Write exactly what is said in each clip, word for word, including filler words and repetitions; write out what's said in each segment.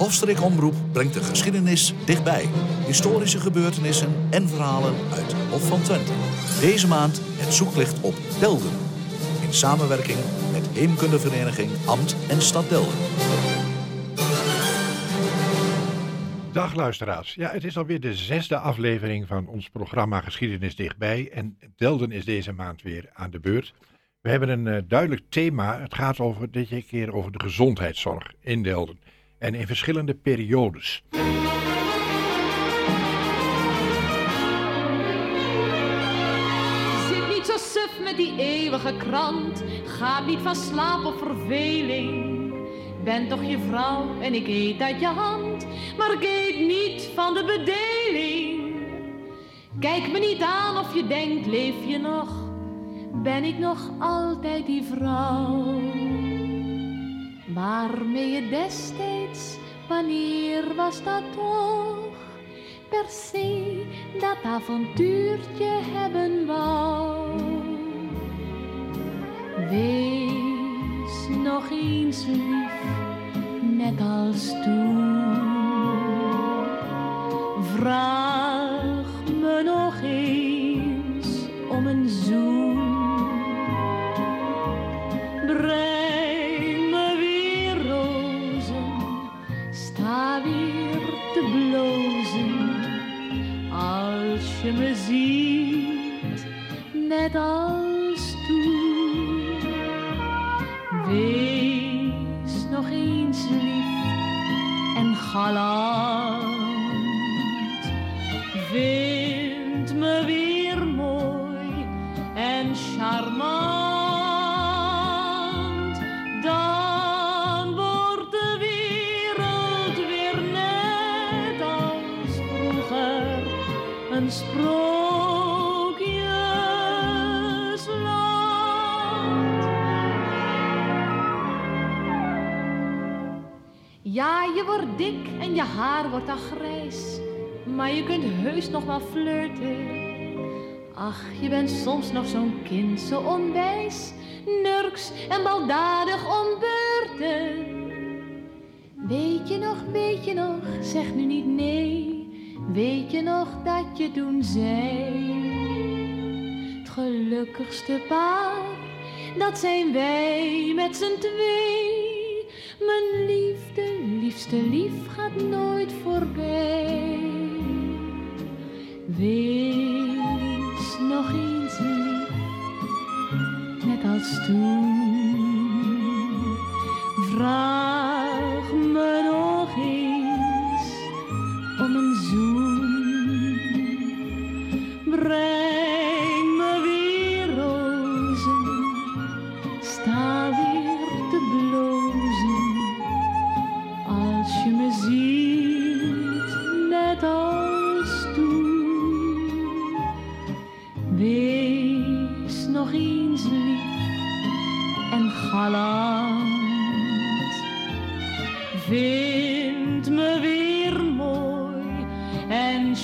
Hofstreek Omroep brengt de geschiedenis dichtbij. Historische gebeurtenissen en verhalen uit de Hof van Twente. Deze maand het zoeklicht op Delden. In samenwerking met Heemkundevereniging Ambt en Stad Delden. Dag luisteraars. Ja, het is alweer de zesde aflevering van ons programma Geschiedenis dichtbij. En Delden is deze maand weer aan de beurt. We hebben een uh, duidelijk thema. Het gaat over, dit keer over de gezondheidszorg in Delden. En in verschillende periodes. Zit niet zo suf met die eeuwige krant. Ga niet van slaap of verveling. Ben toch je vrouw en ik eet uit je hand. Maar ik eet niet van de bedeling. Kijk me niet aan of je denkt, leef je nog? Ben ik nog altijd die vrouw? Waarmee je destijds, wanneer was dat toch? Per se dat avontuurtje hebben wou. Wees nog eens lief, net als toen. Vraag me nog eens om een zoen. Breng me weer rozen, sta weer te blozen. Als je me ziet, net als toen. Wees nog eens lief en galant. Vind me weer mooi en charmant. Dan wordt de wereld weer net als vroeger een sprookjesland. Ja, je wordt dik en je haar wordt al grijs, maar je kunt heus nog wel flirten. Ach, je bent soms nog zo'n kind, zo onwijs, nurks en baldadig om beurten. Weet je nog, weet je nog, zeg nu niet nee. Weet je nog dat je toen zei: het gelukkigste paar, dat zijn wij met z'n twee. Mijn liefde, liefste lief gaat nooit voorbij. Wees nog eens lief, net als toen. Vraag me nog eens om een zoen. Breng me weer rozen, sta weer te blozen. Als je me ziet, net als toen. Wees nog eens lief en galant. Vind me weer mooi en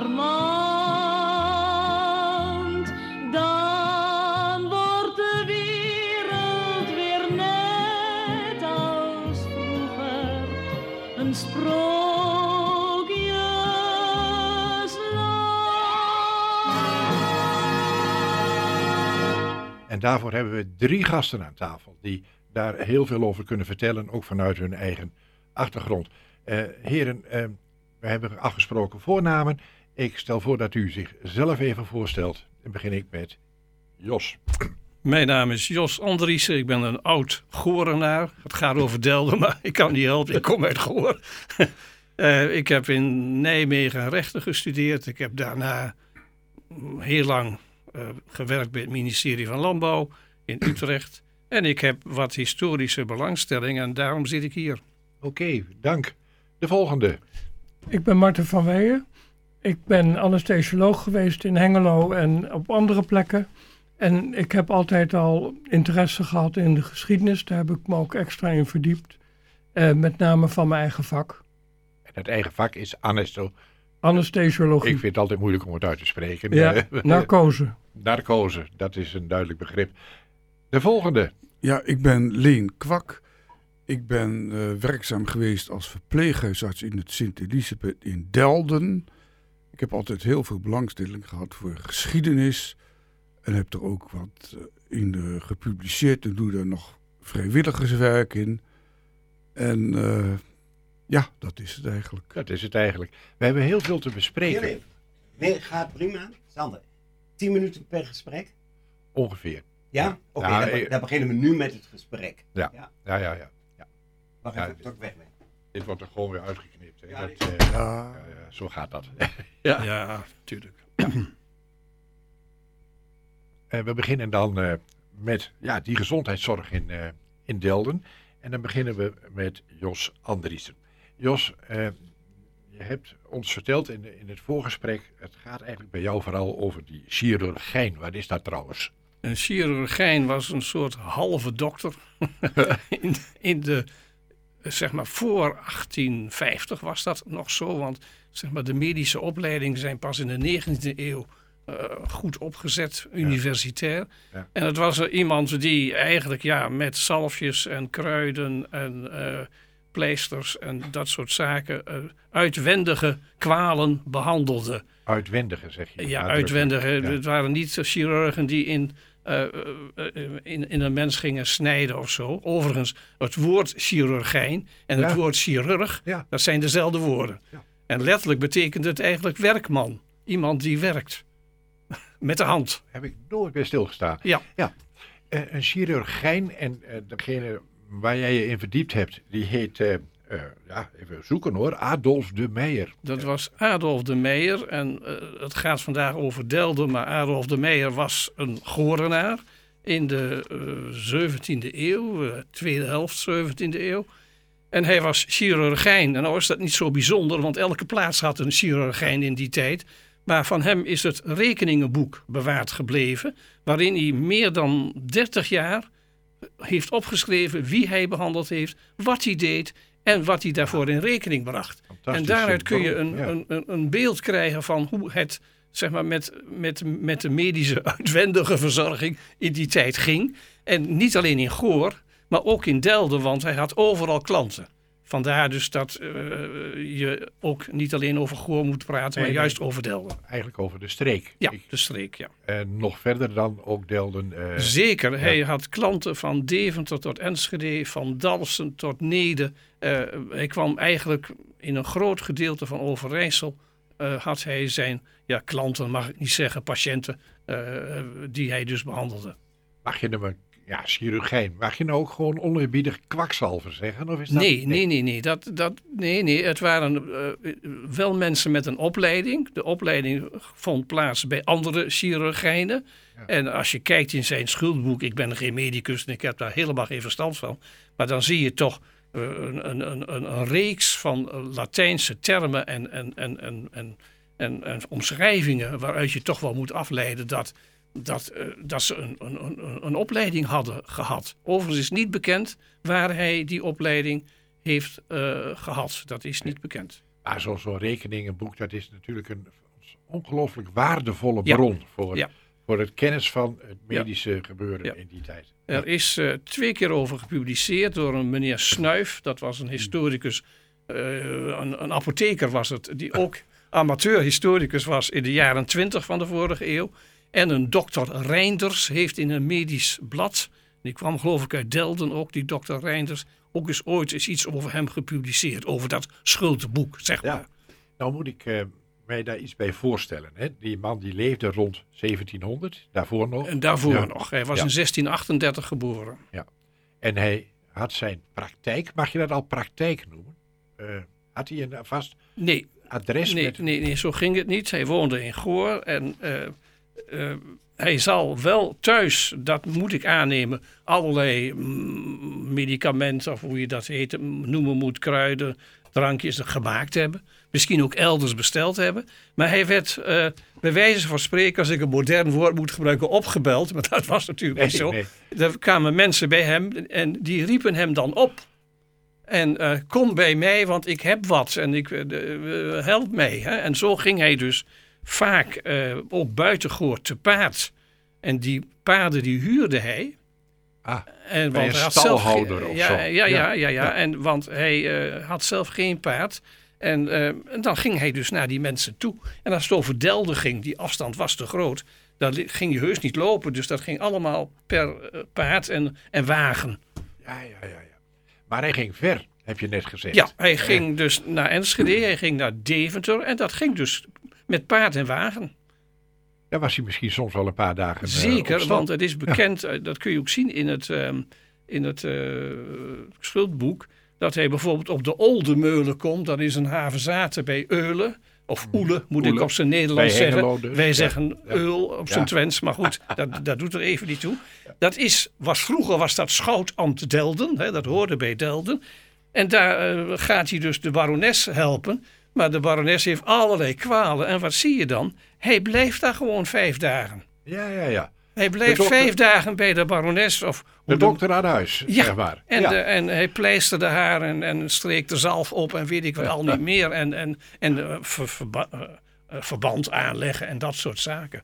charmant. Dan wordt de wereld weer net als vroeger een sprookjesland. En daarvoor hebben we drie gasten aan tafel die daar heel veel over kunnen vertellen, ook vanuit hun eigen achtergrond. Uh, heren, uh, we hebben afgesproken voornamen. Ik stel voor dat u zichzelf even voorstelt. Dan begin ik met Jos. Mijn naam is Jos Andriessen. Ik ben een oud Gorenaar. Het gaat over Delden, maar ik kan niet helpen. Ik kom uit Goor. uh, ik heb in Nijmegen rechten gestudeerd. Ik heb daarna heel lang uh, gewerkt bij het ministerie van Landbouw in Utrecht. En ik heb wat historische belangstelling en daarom zit ik hier. Oké, okay, dank. De volgende. Ik ben Marten van Weijen. Ik ben anesthesioloog geweest in Hengelo en op andere plekken. En ik heb altijd al interesse gehad in de geschiedenis. Daar heb ik me ook extra in verdiept. Uh, met name van mijn eigen vak. En het eigen vak is anesto... anesthesiologie. Ik vind het altijd moeilijk om het uit te spreken. Ja, narcose. Narcose, dat is een duidelijk begrip. De volgende. Ja, ik ben Leen Kwak. Ik ben uh, werkzaam geweest als verpleeghuisarts in het Sint-Elisabeth in Delden. Ik heb altijd heel veel belangstelling gehad voor geschiedenis. En heb er ook wat uh, in uh, gepubliceerd. En doe daar nog vrijwilligerswerk in. En uh, ja, dat is het eigenlijk. Dat is het eigenlijk. We hebben heel veel te bespreken. Heel even. Nee, gaat prima. Sander, tien minuten per gesprek? Ongeveer. Ja? Oké, okay, okay, ja, dan, dan beginnen we nu met het gesprek. Ja, ja, ja. ja, ja. ja. Wacht ja, even, tot ik weg ben. Dit wordt er gewoon weer uitgeknipt. Hè. Ja, dat, uh, ja. Ja. Uh, zo gaat dat. ja, ja, natuurlijk. Uh, we beginnen dan uh, met ja, die gezondheidszorg in, uh, in Delden. En dan beginnen we met Jos Andriessen. Jos, uh, je hebt ons verteld in, in het voorgesprek, het gaat eigenlijk bij jou vooral over die chirurgijn. Wat is dat trouwens? Een chirurgijn was een soort halve dokter. in, in de, zeg maar, voor achttien vijftig was dat nog zo. Want zeg maar, de medische opleidingen zijn pas in de negentiende eeuw uh, goed opgezet, universitair. Ja. En het was er iemand die eigenlijk ja, met zalfjes en kruiden en uh, pleisters en dat soort zaken uh, uitwendige kwalen behandelde. Uitwendige, zeg je? Ja, uitwendige. Ja. Het waren niet chirurgen die in, uh, uh, in, in een mens gingen snijden of zo. Overigens, het woord chirurgijn en het ja. woord chirurg, ja. dat zijn dezelfde woorden. Ja. En letterlijk betekent het eigenlijk werkman. Iemand die werkt. Met de hand. Heb ik nooit bij stilgestaan. Ja. ja. Uh, een chirurgijn en uh, degene waar jij je in verdiept hebt, die heet... Uh, Uh, ja, even zoeken hoor. Adolf de Meijer. Dat was Adolf de Meijer. En uh, het gaat vandaag over Delden. Maar Adolf de Meijer was een Gorenaar in de uh, zeventiende eeuw. Uh, tweede helft zeventiende eeuw. En hij was chirurgijn. En nou is dat niet zo bijzonder. Want elke plaats had een chirurgijn in die tijd. Maar van hem is het rekeningenboek bewaard gebleven. Waarin hij meer dan dertig jaar heeft opgeschreven wie hij behandeld heeft. Wat hij deed. En wat hij daarvoor in rekening bracht. En daaruit kun je een, ja. een, een, een beeld krijgen van hoe het zeg maar, met, met, met de medische uitwendige verzorging in die tijd ging. En niet alleen in Goor, maar ook in Delden, want hij had overal klanten. Vandaar dus dat uh, je ook niet alleen over Goor moet praten, nee, maar juist nee, over Delden. Eigenlijk over de streek. Ja, de streek, ja. En nog verder dan ook Delden. Uh, Zeker, ja. Hij had klanten van Deventer tot Enschede, van Dalfsen tot Neede. Uh, hij kwam eigenlijk in een groot gedeelte van Overijssel, uh, had hij zijn ja, klanten, mag ik niet zeggen, patiënten, uh, die hij dus behandelde. Mag je hem Ja, chirurgijn. Mag je nou ook gewoon oneerbiedig kwakzalver zeggen? Of is dat... Nee, nee, nee, nee. Dat, dat, nee, nee. Het waren uh, wel mensen met een opleiding. De opleiding vond plaats bij andere chirurgijnen. Ja. En als je kijkt in zijn schuldboek, ik ben geen medicus en ik heb daar helemaal geen verstand van. Maar dan zie je toch uh, een, een, een, een reeks van Latijnse termen en, en, en, en, en, en, en omschrijvingen waaruit je toch wel moet afleiden dat... Dat, uh, dat ze een, een, een, een opleiding hadden gehad. Overigens is niet bekend waar hij die opleiding heeft uh, gehad. Dat is niet bekend. Maar zo'n zo rekeningenboek, dat is natuurlijk een ongelooflijk waardevolle bron ja. Voor, ja. voor het kennis van het medische ja. gebeuren ja. in die tijd. Er is uh, twee keer over gepubliceerd door een meneer Snuif. Dat was een historicus, uh, een, een apotheker was het, die ook amateur-historicus was in de jaren twintig van de vorige eeuw. En een dokter Reinders heeft in een medisch blad, die kwam geloof ik uit Delden ook, die dokter Reinders, ook eens ooit eens iets over hem gepubliceerd, over dat schuldboek, zeg maar. Ja, nou moet ik uh, mij daar iets bij voorstellen. Hè? Die man die leefde rond zeventienhonderd, daarvoor nog. En daarvoor ja. nog, hij was ja. in zestien achtendertig geboren. Ja, en hij had zijn praktijk, mag je dat al praktijk noemen? Uh, had hij een vast nee. adres? Nee, met... nee, nee, zo ging het niet. Hij woonde in Goor en... Uh, Uh, hij zal wel thuis, dat moet ik aannemen, allerlei mm, medicamenten, of hoe je dat heet, noemen moet, kruiden, drankjes gemaakt hebben. Misschien ook elders besteld hebben. Maar hij werd, uh, bij wijze van spreken, als ik een modern woord moet gebruiken, opgebeld. Maar dat was natuurlijk niet zo. Nee. Er kwamen mensen bij hem en die riepen hem dan op. En uh, kom bij mij, want ik heb wat en ik, uh, uh, help mij. Hè? En zo ging hij dus vaak uh, ook buiten Goor te paard. En die paarden die huurde hij. Ah, En, bij want een hij had zelf ge- stalhouder of ja, zo. Ja, ja, ja, ja, Ja. En, want hij uh, had zelf geen paard. En, uh, en dan ging hij dus naar die mensen toe. En als het over Delden ging, die afstand was te groot. Dan ging je heus niet lopen. Dus dat ging allemaal per uh, paard en, en wagen. Ja, ja, ja, ja. Maar hij ging ver, heb je net gezegd. Ja, hij ging dus naar Enschede, hij ging naar Deventer. En dat ging dus met paard en wagen. Daar was hij misschien soms wel een paar dagen uh, Zeker, op stap. want het is bekend, ja. Dat kun je ook zien in het, um, in het uh, schuldboek, dat hij bijvoorbeeld op de Oldemeulen komt. Dat is een havezate bij Eulen, of Oele moet Oele. ik op zijn Nederlands Bij zeggen. Hengelo dus. Wij Ja. zeggen Ja. Eul op zijn Ja. Twents, maar goed, dat, dat doet er even niet toe. Dat is, was, vroeger was dat schoutambt Delden, hè, dat hoorde bij Delden. En daar uh, gaat hij dus de barones helpen. Maar de barones heeft allerlei kwalen. En wat zie je dan? Hij blijft daar gewoon vijf dagen. Ja, ja, ja. Hij bleef dokter- vijf dagen bij de barones. Of De hoe dokter aan huis, Ja, zeg maar. En, ja. de, en hij pleisterde haar en, en streek de zalf op en weet ik wat al niet meer. En, en, en uh, ver, verba- uh, uh, verband aanleggen en dat soort zaken.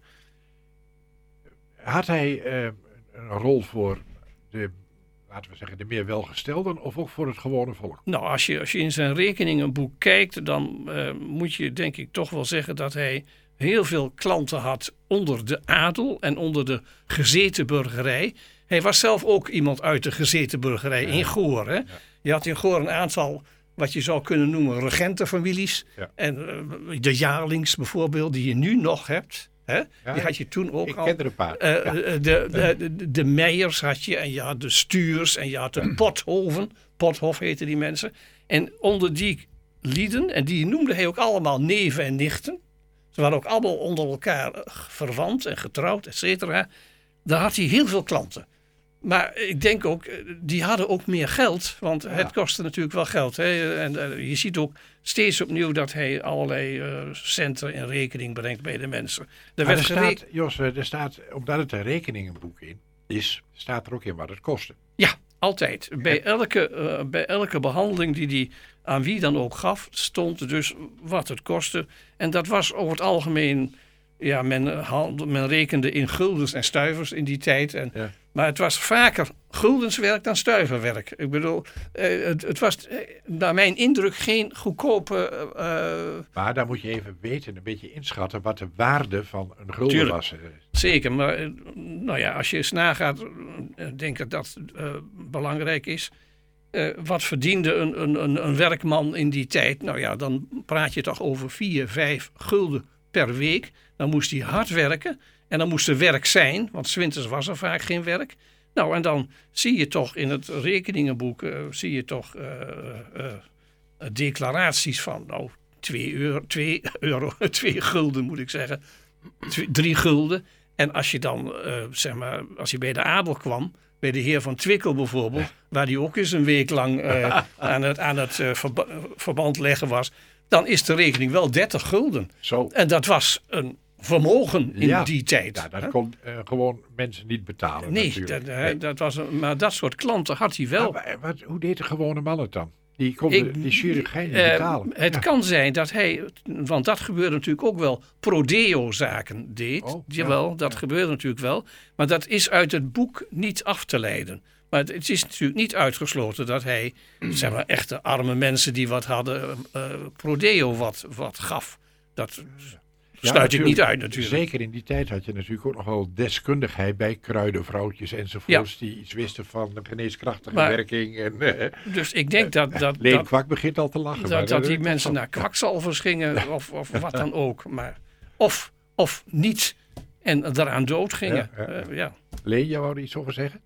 Had hij uh, een rol voor de, laten we zeggen, de meer welgestelden of ook voor het gewone volk? Nou, als je, als je in zijn rekeningenboek kijkt, dan uh, moet je denk ik toch wel zeggen dat hij heel veel klanten had onder de adel en onder de gezeten burgerij. Hij was zelf ook iemand uit de gezeten burgerij in Goor. Hè? Je had in Goor een aantal, wat je zou kunnen noemen, regentenfamilies. Ja. En uh, de jaarlings bijvoorbeeld, die je nu nog hebt. Hè? Ja, Die had je toen ook ik al. ken er een paar. Uh, ja. de, de, de, de Meijers had je en je had de Stuurs en je had de Pothoven. Pothof heten die mensen. En onder die lieden, en die noemde hij ook allemaal neven en nichten. Ze waren ook allemaal onder elkaar verwant en getrouwd, et cetera. Daar had hij heel veel klanten. Maar ik denk ook, die hadden ook meer geld. Want Ja. het kostte natuurlijk wel geld. Hè? En uh, je ziet ook steeds opnieuw dat hij allerlei uh, centen in rekening brengt bij de mensen. Er Maar werd er gereken- staat, Jos, er staat, omdat het een rekeningenboek in is, staat er ook in wat het kostte. Ja, altijd. Bij elke, uh, bij elke behandeling die hij aan wie dan ook gaf, stond dus wat het kostte. En dat was over het algemeen, ja, men, handelde, men rekende in guldens en stuivers in die tijd. En, Ja. Maar het was vaker guldenswerk dan stuiverwerk. Ik bedoel, uh, het, het was uh, naar mijn indruk geen goedkope... Uh, Maar daar moet je even weten, een beetje inschatten wat de waarde van een gulden Tuurlijk. was. Zeker, maar uh, nou ja, als je eens nagaat, uh, denk ik dat het uh, belangrijk is. Uh, wat verdiende een, een, een, een werkman in die tijd? Nou ja, dan praat je toch over vier, vijf gulden per week. Dan moest hij hard werken en dan moest er werk zijn, want 's winters was er vaak geen werk. Nou, en dan zie je toch in het rekeningenboek, uh, zie je toch uh, uh, uh, declaraties van, nou, twee euro, twee euro, twee gulden moet ik zeggen, twee, drie gulden. En als je dan, uh, zeg maar, als je bij de adel kwam, bij de heer van Twickel bijvoorbeeld, waar die ook eens een week lang uh, aan het, aan het uh, verba- verband leggen was, dan is de rekening wel dertig gulden. Zo. En dat was een vermogen in Ja. die tijd. Ja, dat hè? kon uh, gewoon mensen niet betalen. Nee, natuurlijk. dat, Nee. dat was een, maar dat soort klanten had hij wel. Maar, wat, hoe deed de gewone man het dan? Die kon de, die chirurgijn niet eh, betalen. Het Ja. kan zijn dat hij, want dat gebeurde natuurlijk ook wel, prodeo-zaken deed. Oh, ja. Jawel, dat Ja. gebeurde natuurlijk wel. Maar dat is uit het boek niet af te leiden. Maar het, het is natuurlijk niet uitgesloten dat hij, zeg maar, echte arme mensen die wat hadden, uh, prodeo wat, wat gaf. Dat Ja, sluit ik niet natuurlijk. uit natuurlijk. Zeker in die tijd had je natuurlijk ook nog wel deskundigheid bij kruidenvrouwtjes enzovoorts. Die iets wisten van de geneeskrachtige Maar- werking. En, uh, Dus ik denk dat, dat, Leen dat, Kwak begint al te lachen. maar dat, dat die uh, mensen naar kwakzalvers gingen of, of wat dan ook. Maar, of, of niet en daaraan dood gingen. Ja, ja, ja. Uh, ja. Leen, jij wou er iets over zeggen?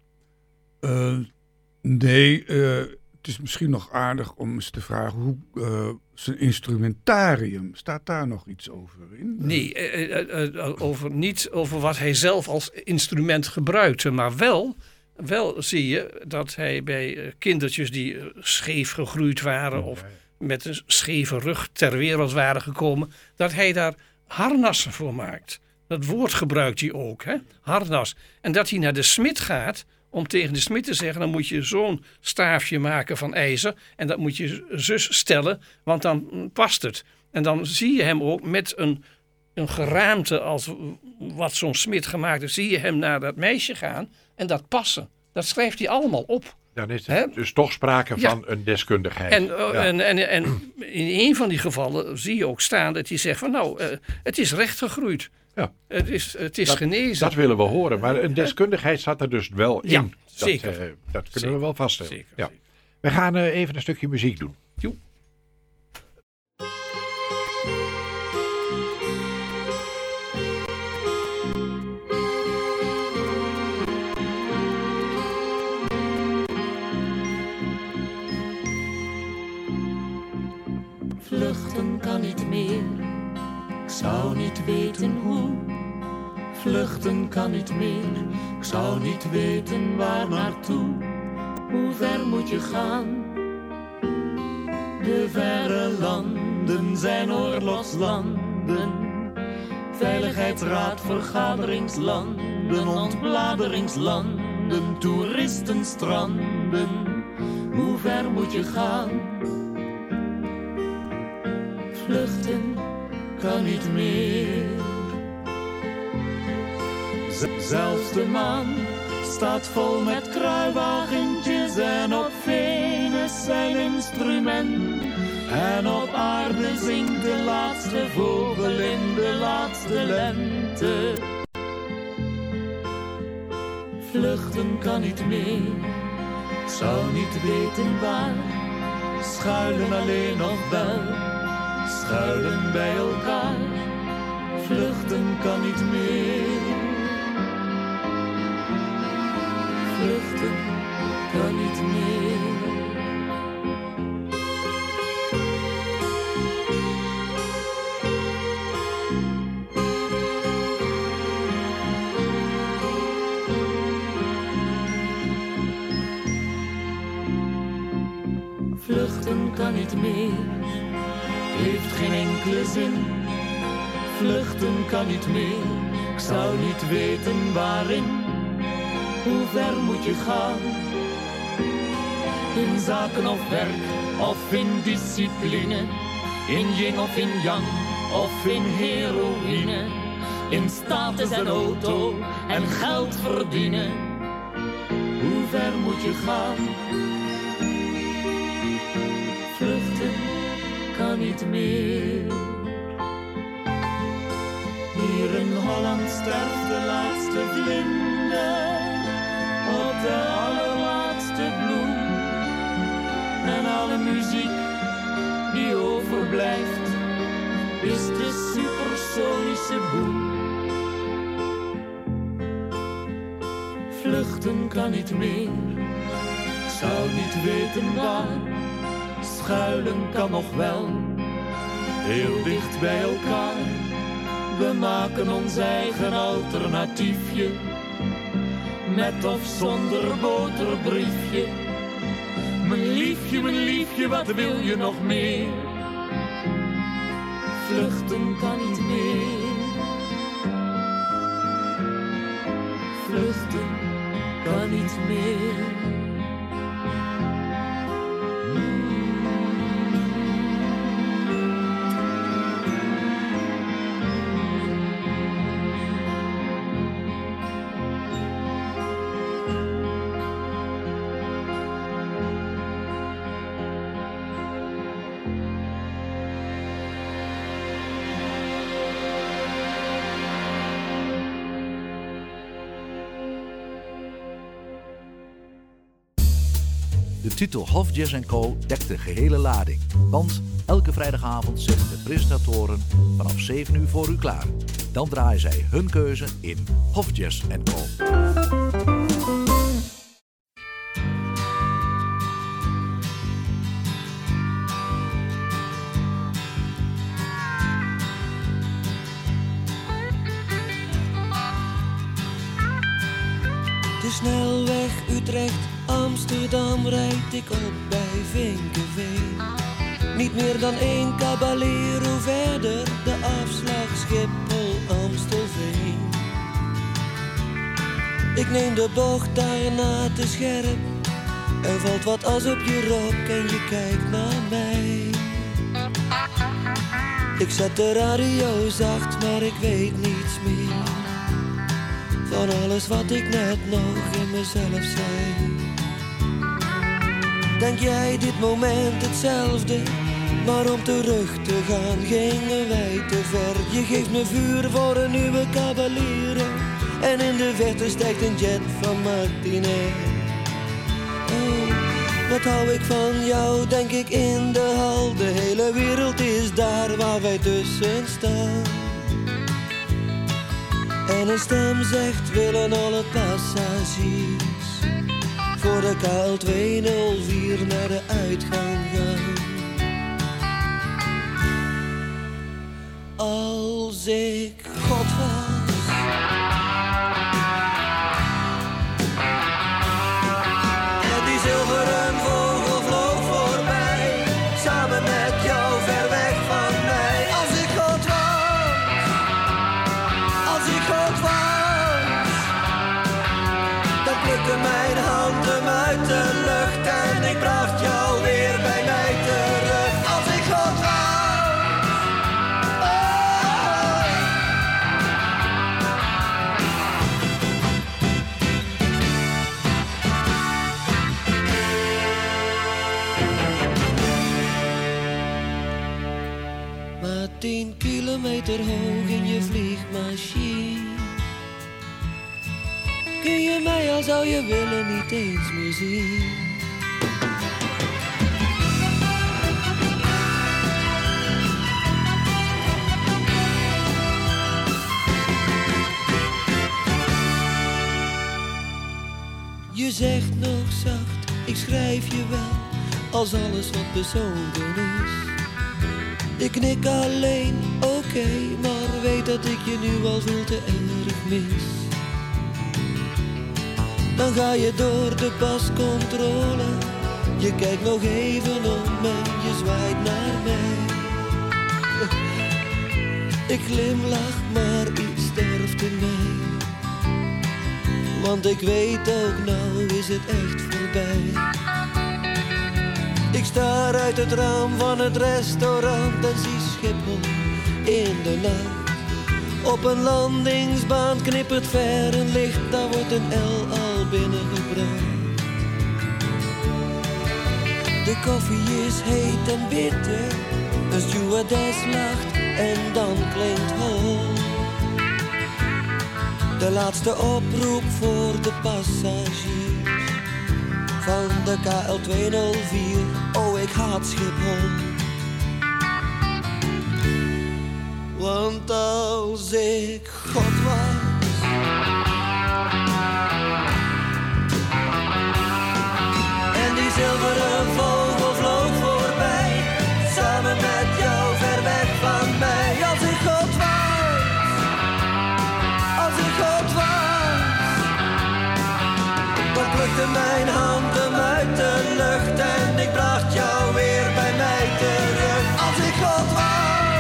Uh, nee, uh, het is misschien nog aardig om eens te vragen hoe uh, zijn instrumentarium, staat daar nog iets over in? Nee, uh, uh, uh, over, niet over wat hij zelf als instrument gebruikte, maar wel, wel zie je dat hij bij uh, kindertjes die uh, scheef gegroeid waren of met een scheve rug ter wereld waren gekomen, dat hij daar harnassen voor maakt. Dat woord gebruikt hij ook, hè? Harnas. En dat hij naar de smid gaat om tegen de smid te zeggen, dan moet je zo'n staafje maken van ijzer en dat moet je zus stellen, want dan past het. En dan zie je hem ook met een, een geraamte als wat zo'n smid gemaakt heeft, zie je hem naar dat meisje gaan en dat passen. Dat schrijft hij allemaal op. Dan is er Hè? dus toch sprake Ja. van een deskundigheid. En, uh, Ja. en, en, en in een van die gevallen zie je ook staan dat hij zegt van nou, uh, het is rechtgegroeid. Ja. Het is, het is Dat- genezen. Dat willen we horen, maar een deskundigheid zat er dus wel in. Ja, dat, zeker. eh, dat kunnen Zeker. we wel vaststellen. Zeker, Ja. zeker. We gaan eh, even een stukje muziek doen. Jo. Vluchten kan niet meer, ik zou niet weten hoe. Vluchten kan niet meer, ik zou niet weten waar naartoe. Hoe ver moet je gaan? De verre landen zijn oorlogslanden. Veiligheidsraad, vergaderingslanden, ontbladeringslanden, toeristenstranden. Hoe ver moet je gaan? Vluchten kan niet meer. Z- zelfs de maan staat vol met kruiwagentjes en op Venus zijn instrument. En op aarde zingt de laatste vogel in de laatste lente. Vluchten kan niet meer, ik zou niet weten waar. Schuilen alleen nog wel, schuilen bij elkaar. Vluchten kan niet meer. Vluchten kan niet meer. Vluchten kan niet meer, heeft geen enkele zin. Vluchten kan niet meer, ik zou niet weten waarin. Hoe ver moet je gaan? In zaken of werk, of in discipline. In yin of in yang, of in heroïne. In status en auto, en geld verdienen. Hoe ver moet je gaan? Vluchten kan niet meer. Hier in Holland sterft de laatste vlinder op de allerlaatste bloem. En alle muziek die overblijft is de supersonische boem. Vluchten kan niet meer, ik zou niet weten waar. Schuilen kan nog wel, heel dicht bij elkaar. We maken ons eigen alternatiefje, met of zonder boterbriefje. Mijn liefje, mijn liefje, wat wil je nog meer? Vluchten kan niet meer. Vluchten kan niet meer. De titel Hof Jazz en Co dekt de gehele lading. Want elke vrijdagavond zitten de presentatoren vanaf zeven uur voor u klaar. Dan draaien zij hun keuze in Hof Jazz en Co. De snelweg Utrecht-Amsterdam rijd ik op bij Vinkeveen. Niet meer dan één Caballero verder, de afslag Schiphol-Amstelveen. Ik neem de bocht daarna te scherp. Er valt wat as op je rok en je kijkt naar mij. Ik zet de radio zacht, maar ik weet niets meer van alles wat ik net nog in mezelf zei. Denk jij dit moment hetzelfde? Maar om terug te gaan gingen wij te ver. Je geeft me vuur voor een nieuwe Cavalier. En in de verte stijgt een jet van Martinair. Oh, wat hou ik van jou, denk ik in de hal. De hele wereld is daar waar wij tussen staan. En een stem zegt, willen alle passagiers voor de K L tweehonderdvier naar de uitgang gaan. Als ik God was, en die zilveren vogel vloog voorbij, samen met jou ver weg van mij. Als ik God was, als ik God was, dan plukte mijn hand hem uit de lucht en ik bracht jou weer bij mij terug. Als ik God was. Tien kilometer hoog in je vliegmachine. Kun je mij al zou je willen niet eens meer zien. Je zegt nog zacht, ik schrijf je wel, als alles wat bezonken is. Ik knik alleen, oké, okay, maar weet dat ik je nu al veel te erg mis. Dan ga je door de pascontrole, je kijkt nog even om en je zwaait naar mij. Ik glimlach, maar iets sterft in mij. Want ik weet ook, nou is het echt voorbij. Ik staar uit het raam van het restaurant en zie Schiphol in de nacht. Op een landingsbaan knippert ver een licht, daar wordt een L al binnengebracht. De koffie is heet en bitter, een stewardess lacht en dan klinkt hol. De laatste oproep voor de passagiers van de K L tweehonderdvier, oh ik haat Schiphol. Want als ik God was, en die zilveren vogel vloog voorbij, samen met jou ver weg van mij. Als ik God was, als ik God was, dan plukte mijn hand hem uit de lucht en ik bracht jou weer bij mij terug. Als ik God was.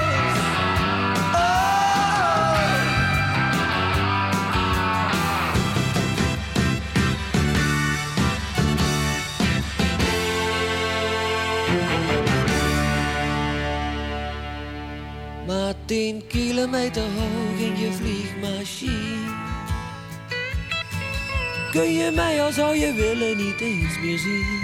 Maar tien kilometer hoog in je vliegmachine, kun je mij al zou je willen niet eens meer zien.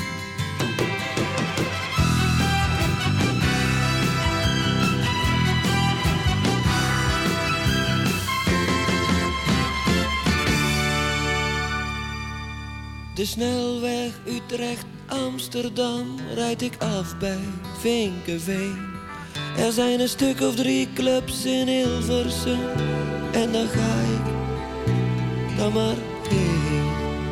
De snelweg Utrecht-Amsterdam rijd ik af bij Vinkeveen. Er zijn een stuk of drie clubs in Hilversum en dan ga ik dan maar heen.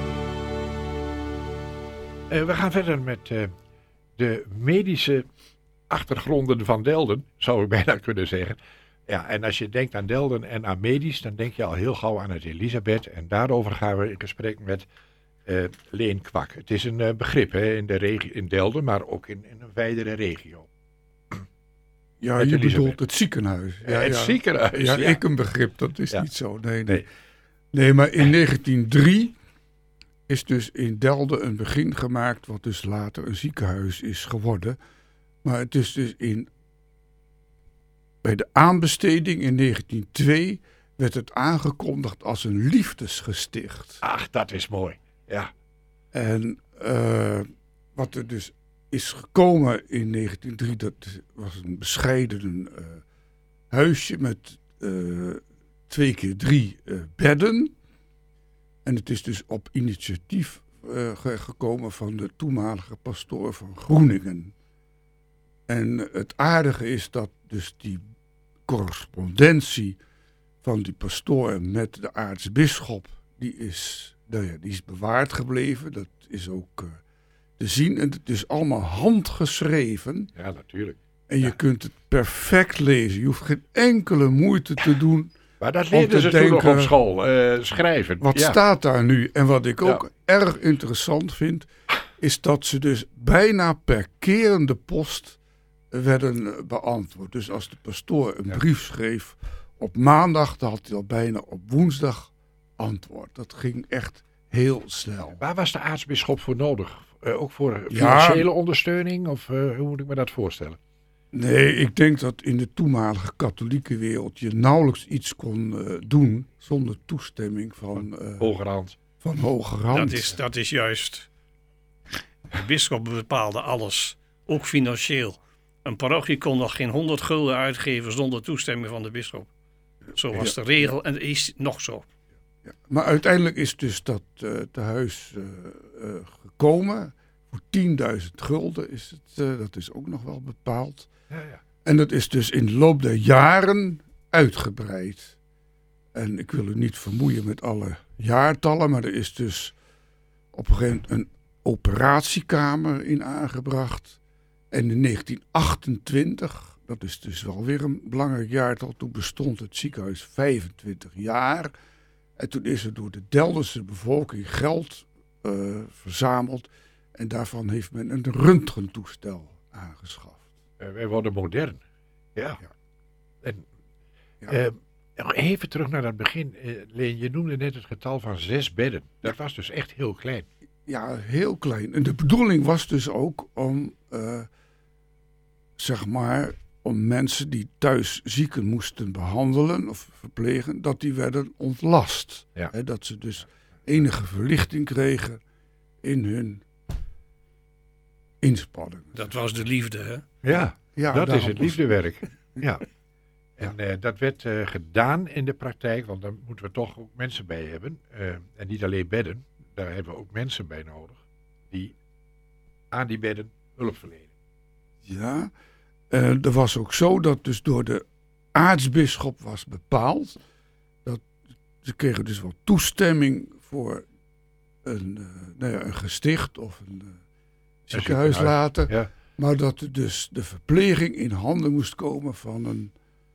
Uh, we gaan verder met uh, de medische achtergronden van Delden, zou ik bijna kunnen zeggen. Ja, en als je denkt aan Delden en aan medisch, dan denk je al heel gauw aan het Elisabeth. En daarover gaan we in gesprek met uh, Leen Kwak. Het is een uh, begrip hè, in, de regio, in Delden, maar ook in, in een wijdere regio. Ja, Met je Elisabeth. bedoelt het ziekenhuis. Ja, het ja. ziekenhuis, ja. ja. Ik een begrip, dat is ja. niet zo. Nee, nee. Nee. nee, maar in negentien drie is dus in Delden een begin gemaakt, wat dus later een ziekenhuis is geworden. Maar het is dus in, bij de aanbesteding in negentien twee werd het aangekondigd als een liefdesgesticht. Ach, dat is mooi. Ja. En uh, wat er dus is gekomen in negentien drie, dat was een bescheiden uh, huisje met uh, twee keer drie uh, bedden. En het is dus op initiatief uh, gekomen van de toenmalige pastoor van Groeningen. En het aardige is dat dus die correspondentie van die pastoor met de aartsbisschop, die is, nou ja, die is bewaard gebleven. Dat is ook uh, te zien. En het is allemaal handgeschreven. Ja, natuurlijk. En je ja. kunt het perfect lezen. Je hoeft geen enkele moeite te doen. Maar dat leerden ze denken, toen nog op school, uh, schrijven. Wat ja. staat daar nu? En wat ik ook ja. erg interessant vind, is dat ze dus bijna per kerende post werden beantwoord. Dus als de pastoor een ja. brief schreef op maandag, dan had hij al bijna op woensdag antwoord. Dat ging echt heel snel. Waar was de aartsbisschop voor nodig? Uh, ook voor financiële ja. ondersteuning? Of uh, hoe moet ik me dat voorstellen? Nee, ik denk dat in de toenmalige katholieke wereld je nauwelijks iets kon uh, doen zonder toestemming van uh, Hogerhand. Van Hogerhand. Dat is, dat is juist. De bisschop bepaalde alles, ook financieel. Een parochie kon nog geen honderd gulden uitgeven zonder toestemming van de bisschop. Zo was ja. de regel en is nog zo. Ja. Maar uiteindelijk is dus dat uh, tehuis uh, uh, gekomen. Voor tienduizend gulden is het, uh, dat is ook nog wel bepaald. Ja, ja. En dat is dus in de loop der jaren uitgebreid. En ik wil u niet vermoeien met alle jaartallen, maar er is dus op een gegeven moment een operatiekamer in aangebracht. En in negentien achtentwintig, dat is dus wel weer een belangrijk jaartal, toen bestond het ziekenhuis vijfentwintig jaar. En toen is er door de Deldense bevolking geld uh, verzameld. En daarvan heeft men een röntgentoestel aangeschaft. Uh, wij worden modern. Ja. ja. En, ja. Uh, nog even terug naar dat begin. Uh, Leen, je noemde net het getal van zes bedden. Dat was dus echt heel klein. Ja, heel klein. En de bedoeling was dus ook om, uh, zeg maar, om mensen die thuis zieken moesten behandelen of verplegen, dat die werden ontlast. Ja. He, dat ze dus enige verlichting kregen in hun inspanning. Dat was de liefde, hè? Ja, ja dat is het liefdewerk. Ja. En uh, dat werd uh, gedaan in de praktijk, want daar moeten we toch ook mensen bij hebben. Uh, en niet alleen bedden, daar hebben we ook mensen bij nodig die aan die bedden hulp verlenen. Ja, uh, er was ook zo dat dus door de aartsbisschop was bepaald, dat ze kregen dus wel toestemming voor een, uh, nou ja, een gesticht of een uh, ziekenhuis later. Ja. Maar dat dus de verpleging in handen moest komen van een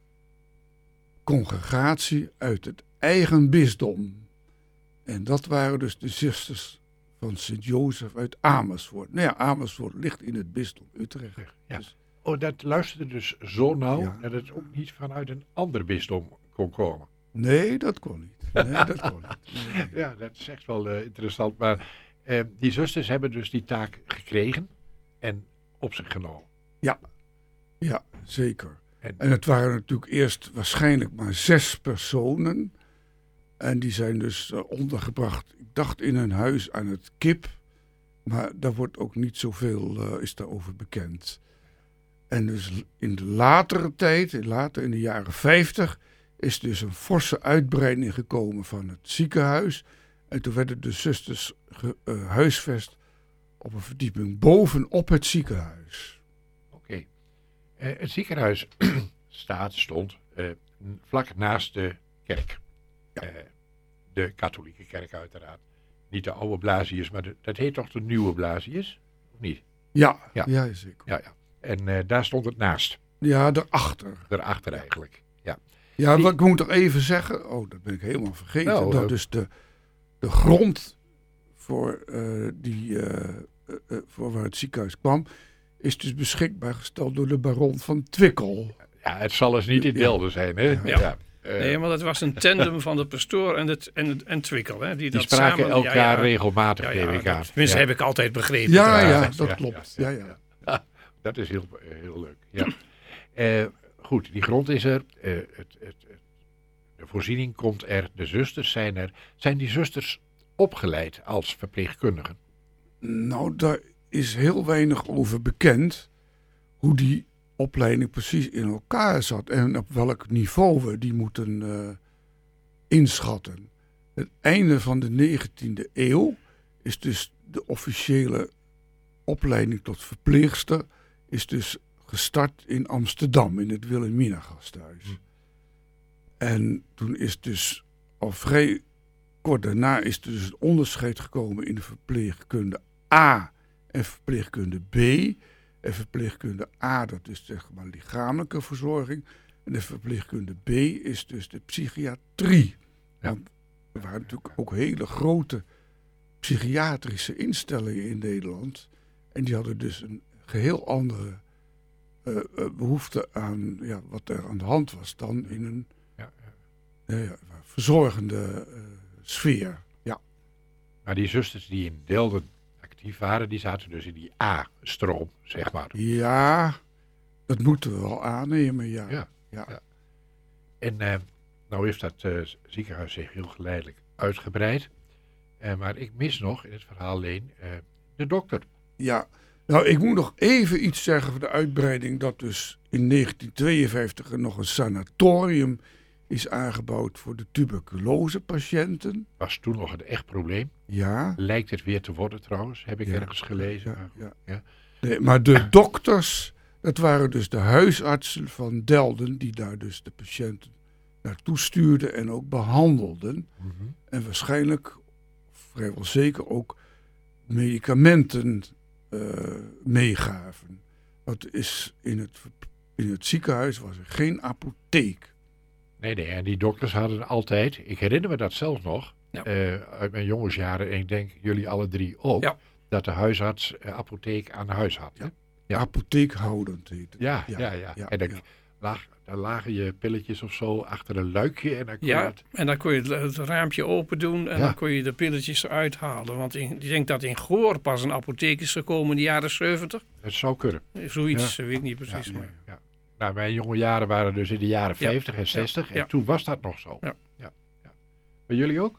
congregatie uit het eigen bisdom. En dat waren dus de zusters van Sint-Jozef uit Amersfoort. Nou ja, Amersfoort ligt in het bisdom Utrecht. Ja. Dus, oh, dat luisterde dus zo nauw ja. dat het ook niet vanuit een ander bisdom kon komen. Nee, dat kon niet. Nee, dat kon niet. Nee. Ja, dat is echt wel uh, interessant. Maar uh, die zusters hebben dus die taak gekregen en op zich genomen. Ja, ja zeker. En, en het waren natuurlijk eerst waarschijnlijk maar zes personen. En die zijn dus uh, ondergebracht, ik dacht in een huis aan het Kip. Maar daar wordt ook niet zoveel uh, is daarover bekend. En dus in de latere tijd, later in de jaren vijftig, is dus een forse uitbreiding gekomen van het ziekenhuis. En toen werden de zusters gehuisvest uh, op een verdieping bovenop het ziekenhuis. Oké. Okay. Uh, het ziekenhuis staat, stond uh, vlak naast de kerk. Ja. Uh, de katholieke kerk uiteraard. Niet de oude Blasius, maar de, dat heet toch de nieuwe Blasius? Of niet? Ja, ja. ja zeker. Ja, ja. En uh, daar stond het naast. Ja, daarachter. Daarachter eigenlijk, ja. Ja, Die... wat ik moet nog even zeggen, oh, dat ben ik helemaal vergeten. Nou, dat uh... dus de, de grond voor, uh, die, uh, uh, uh, voor waar het ziekenhuis kwam, is dus beschikbaar gesteld door de baron van Twickel. Ja, het zal dus niet in Delden zijn, hè? Ja. Ja. Uh, nee, maar dat was een tandem van de pastoor en, het, en, en Twickel. Hè, die die dat spraken samen, elkaar ja, ja, regelmatig ja, tegen ja, elkaar. dat, tenminste, ja. heb ik altijd begrepen. Ja, ja, ja, dat ja, klopt. Ja, ja, ja. ja. Ja, dat is heel, heel leuk. Ja. uh, goed, die grond is er. Uh, het, het, het de voorziening komt er, de zusters zijn er. Zijn die zusters opgeleid als verpleegkundigen? Nou, daar is heel weinig over bekend hoe die opleiding precies in elkaar zat en op welk niveau we die moeten uh, inschatten. Het einde van de negentiende eeuw is dus de officiële opleiding tot verpleegster is dus gestart in Amsterdam in het Wilhelmina gasthuis. Hm. En toen is dus al vrij kort daarna is dus het onderscheid gekomen in de verpleegkunde A en verpleegkunde B. En verpleegkunde A, dat is zeg maar lichamelijke verzorging. En de verpleegkunde B is dus de psychiatrie. Ja. Want er waren natuurlijk ook hele grote psychiatrische instellingen in Nederland. En die hadden dus een geheel andere uh, uh, behoefte aan ja, wat er aan de hand was dan in een ja, ja. Uh, ja, verzorgende uh, sfeer. Ja. Maar die zusters die in Delden actief waren, die zaten dus in die A-stroom, zeg maar. Ja, dat moeten we wel aannemen, ja. ja, ja. ja. En uh, nou heeft dat uh, ziekenhuis zich heel geleidelijk uitgebreid. Uh, maar ik mis nog in het verhaal alleen uh, de dokter. Ja, nou ik moet nog even iets zeggen van de uitbreiding. Dat dus in negentien tweeënvijftig er nog een sanatorium is aangebouwd voor de tuberculosepatiënten. Was toen nog een echt probleem. Ja. Lijkt het weer te worden trouwens, heb ik ja, ergens gelezen. Ja, ja. Ja. Nee, maar de dokters, dat waren dus de huisartsen van Delden die daar dus de patiënten naartoe stuurden en ook behandelden. Mm-hmm. En waarschijnlijk, vrijwel zeker ook, medicamenten uh, meegaven. Dat is in het, in het ziekenhuis was er geen apotheek. Nee, nee, en die dokters hadden altijd, ik herinner me dat zelf nog, ja. uh, uit mijn jongensjaren, en ik denk jullie alle drie ook, ja. dat de huisarts uh, apotheek aan huis had. Ja. Ja. Apotheekhoudend heet het. Ja, ja, ja. ja. ja en dan, ja. Lag, dan lagen je pilletjes of zo achter een luikje. En dan kon ja, het... en dan kon je het, het raampje open doen en ja. dan kon je de pilletjes eruit halen. Want in, ik denk dat in Goor pas een apotheek is gekomen in de jaren zeventig. Het zou kunnen. Zoiets, ja. weet ik niet precies. Ja, maar. Ja. Nou, mijn jonge jaren waren dus in de jaren vijftig ja. en zestig. En ja. toen was dat nog zo. Ja. Ja. Ja. Bij jullie ook?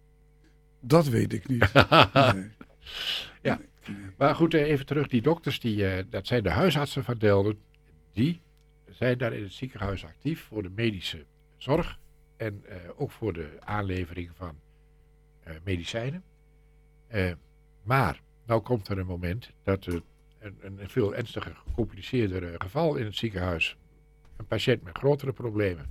Dat weet ik niet. nee. Ja. Maar goed, even terug. Die dokters, die, uh, dat zijn de huisartsen van Delden. Die zijn daar in het ziekenhuis actief voor de medische zorg. En uh, ook voor de aanlevering van uh, medicijnen. Uh, maar, nou komt er een moment dat uh, een, een veel ernstiger, gecompliceerder uh, geval in het ziekenhuis. Een patiënt met grotere problemen.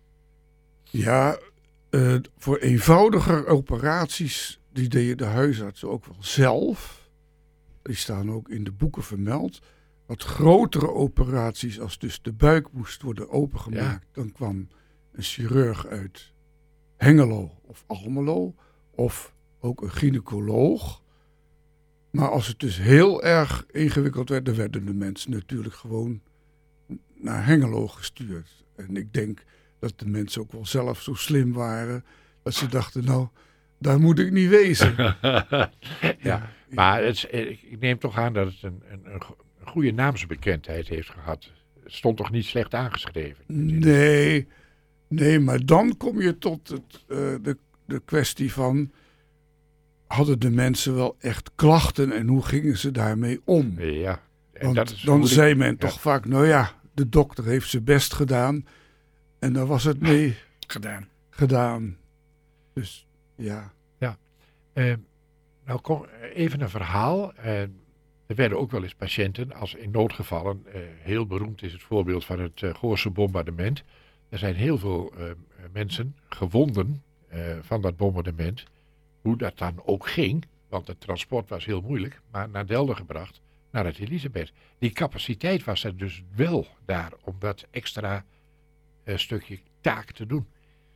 Ja, uh, voor eenvoudiger operaties, die deden de huisartsen ook wel zelf. Die staan ook in de boeken vermeld. Wat grotere operaties, als dus de buik moest worden opengemaakt, ja. dan kwam een chirurg uit Hengelo of Almelo, of ook een gynaecoloog. Maar als het dus heel erg ingewikkeld werd, dan werden de mensen natuurlijk gewoon naar Hengelo gestuurd. En ik denk dat de mensen ook wel zelf zo slim waren, dat ze dachten, nou, daar moet ik niet wezen. ja, ja, maar het, ik neem toch aan dat het een, een, een goede naamsbekendheid heeft gehad. Het stond toch niet slecht aangeschreven? Nee, nee, maar dan kom je tot het, uh, de, de kwestie van, hadden de mensen wel echt klachten en hoe gingen ze daarmee om? Ja. En Want dat is dan zei men ja. toch vaak, nou ja, de dokter heeft zijn best gedaan en daar was het mee gedaan. gedaan. Dus ja. Ja. Uh, nou, kom, even een verhaal. Uh, er werden ook wel eens patiënten, als in noodgevallen, uh, heel beroemd is het voorbeeld van het uh, Goorse bombardement. Er zijn heel veel uh, mensen gewonden uh, van dat bombardement. Hoe dat dan ook ging, want het transport was heel moeilijk, maar naar Delden gebracht, naar het Elisabeth. Die capaciteit was er dus wel daar om dat extra uh, stukje taak te doen.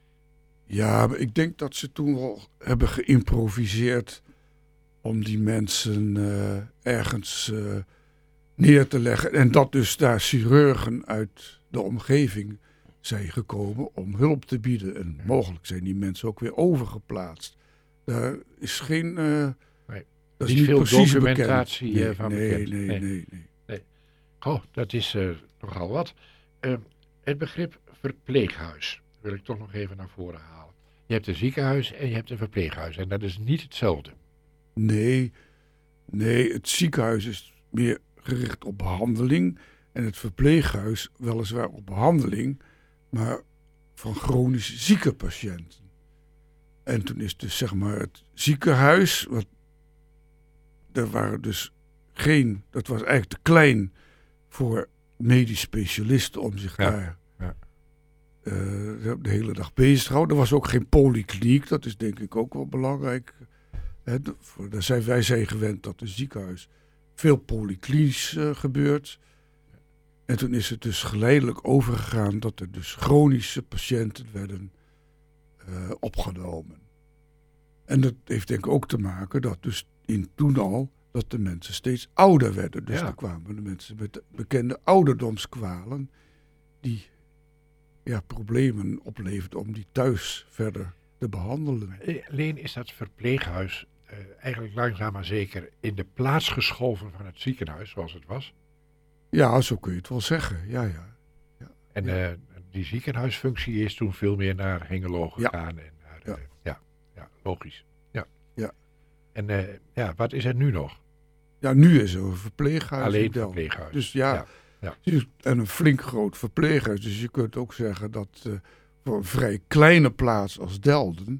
Ja, maar ik denk dat ze toen wel hebben geïmproviseerd om die mensen uh, ergens uh, neer te leggen. En dat dus daar chirurgen uit de omgeving zijn gekomen om hulp te bieden. En mogelijk zijn die mensen ook weer overgeplaatst. Daar is geen... Uh, nee, dat is niet veel documentatie uh, nee, van nee, bekend. Nee, nee, nee. nee. nee. Oh, dat is uh, nogal wat. Uh, het begrip verpleeghuis. wil ik toch nog even naar voren halen. Je hebt een ziekenhuis en je hebt een verpleeghuis. En dat is niet hetzelfde. Nee, nee, het ziekenhuis is meer gericht op behandeling. En het verpleeghuis weliswaar op behandeling, maar van chronisch zieke patiënten. En toen is dus zeg maar het ziekenhuis, wat, daar waren dus geen, dat was eigenlijk te klein voor medisch specialisten om zich Ja, daar ja. uh, de hele dag bezig te houden. Er was ook geen polykliniek, dat is denk ik ook wel belangrijk. He, de, voor, daar zijn, wij zijn gewend dat een ziekenhuis veel polyklinisch uh, gebeurt. En toen is het dus geleidelijk overgegaan dat er dus chronische patiënten werden uh, opgenomen. En dat heeft denk ik ook te maken dat dus in toen al dat de mensen steeds ouder werden. Dus Ja. er kwamen de mensen met bekende ouderdomskwalen die ja, problemen opleverden om die thuis verder te behandelen. Alleen is dat verpleeghuis uh, eigenlijk langzaam maar zeker in de plaats geschoven van het ziekenhuis zoals het was. Ja, zo kun je het wel zeggen. Ja, ja. En Ja. uh, die ziekenhuisfunctie is toen veel meer naar Hengelo gegaan. En naar, Ja. uh, ja, ja, logisch. Ja. Ja. En uh, ja, wat is er nu nog? Ja, nu is er een verpleeghuis. Alleen in Delft. verpleeghuis. Dus ja, Ja, ja. dus- en een flink groot verpleeghuis. Dus je kunt ook zeggen dat uh, voor een vrij kleine plaats als Delden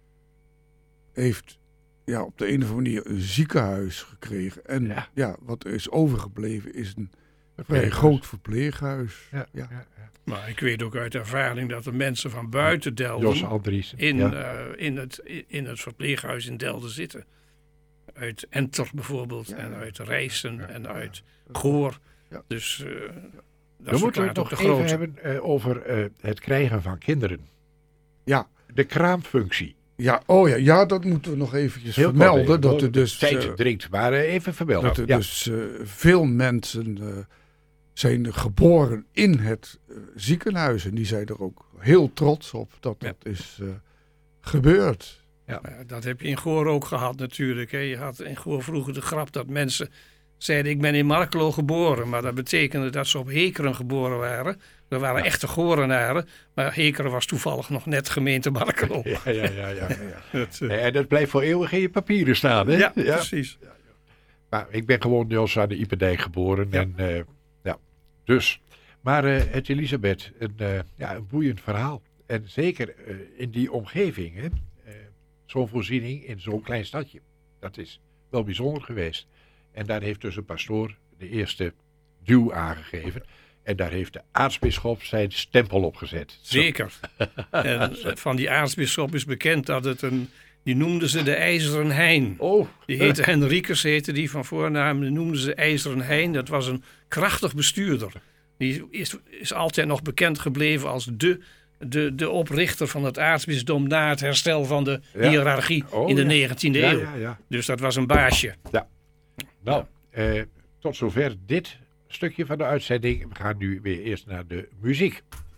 heeft ja, op de een of andere manier een ziekenhuis gekregen. En Ja. ja, wat er is overgebleven is een vrij Verpleeghuis. groot verpleeghuis. Ja, Ja. ja, ja. Maar ik weet ook uit ervaring dat de mensen van buiten Jos Delden Andriessen. in, ja. eh, in, het, in het verpleeghuis in Delden zitten. Uit Enter bijvoorbeeld Ja. en uit Rijssen Ja. en uit Goor. Ja. Dus uh, We dat moeten het verklaart ook nog de even grootte. hebben uh, over uh, het krijgen van kinderen. Ja. De kraamfunctie. Ja, oh ja, ja, dat moeten we nog eventjes Heel kort vermelden. even, dat hoor. er dus, Tijd uh, dringt, maar uh, even vermelden. dat er Ja. dus uh, veel mensen uh, zijn geboren in het uh, ziekenhuis. En die zijn er ook heel trots op dat Ja. dat is uh, gebeurd. Ja. Ja, dat heb je in Goor ook gehad natuurlijk. Hè. Je had in Goor vroeger de grap dat mensen zeiden ik ben in Markelo geboren. Maar dat betekende dat ze op Hekeren geboren waren. Er waren Ja. echte Gorenaren. Maar Hekeren was toevallig nog net gemeente Markelo. Ja, ja, ja, ja, ja. Dat, uh, En dat blijft voor eeuwig in je papieren staan, hè? ja, precies. Maar ik ben gewoon Jos aan de Iperdijk geboren. Ja. En, uh, ja, dus. Maar uh, het Elisabeth, een, uh, ja, een boeiend verhaal. En zeker uh, in die omgeving, hè? Uh, zo'n voorziening in zo'n klein stadje. Dat is wel bijzonder geweest. En daar heeft dus een pastoor de eerste duw aangegeven. En daar heeft de aartsbisschop zijn stempel op gezet. Zo. Zeker. En van die aartsbisschop is bekend dat het een... Die noemden ze de IJzeren Hein. Oh, Die heette Henricus, heette die van voornaam. Die noemden ze IJzeren Hein. Dat was een krachtig bestuurder. Die is, is altijd nog bekend gebleven als de, de, de oprichter van het aartsbisdom na het herstel van de Ja. hiërarchie Oh, in de ja. negentiende ja, eeuw. ja, ja. Dus dat was een baasje. Nou, eh, tot zover dit stukje van de uitzending. We gaan nu weer eerst naar de muziek.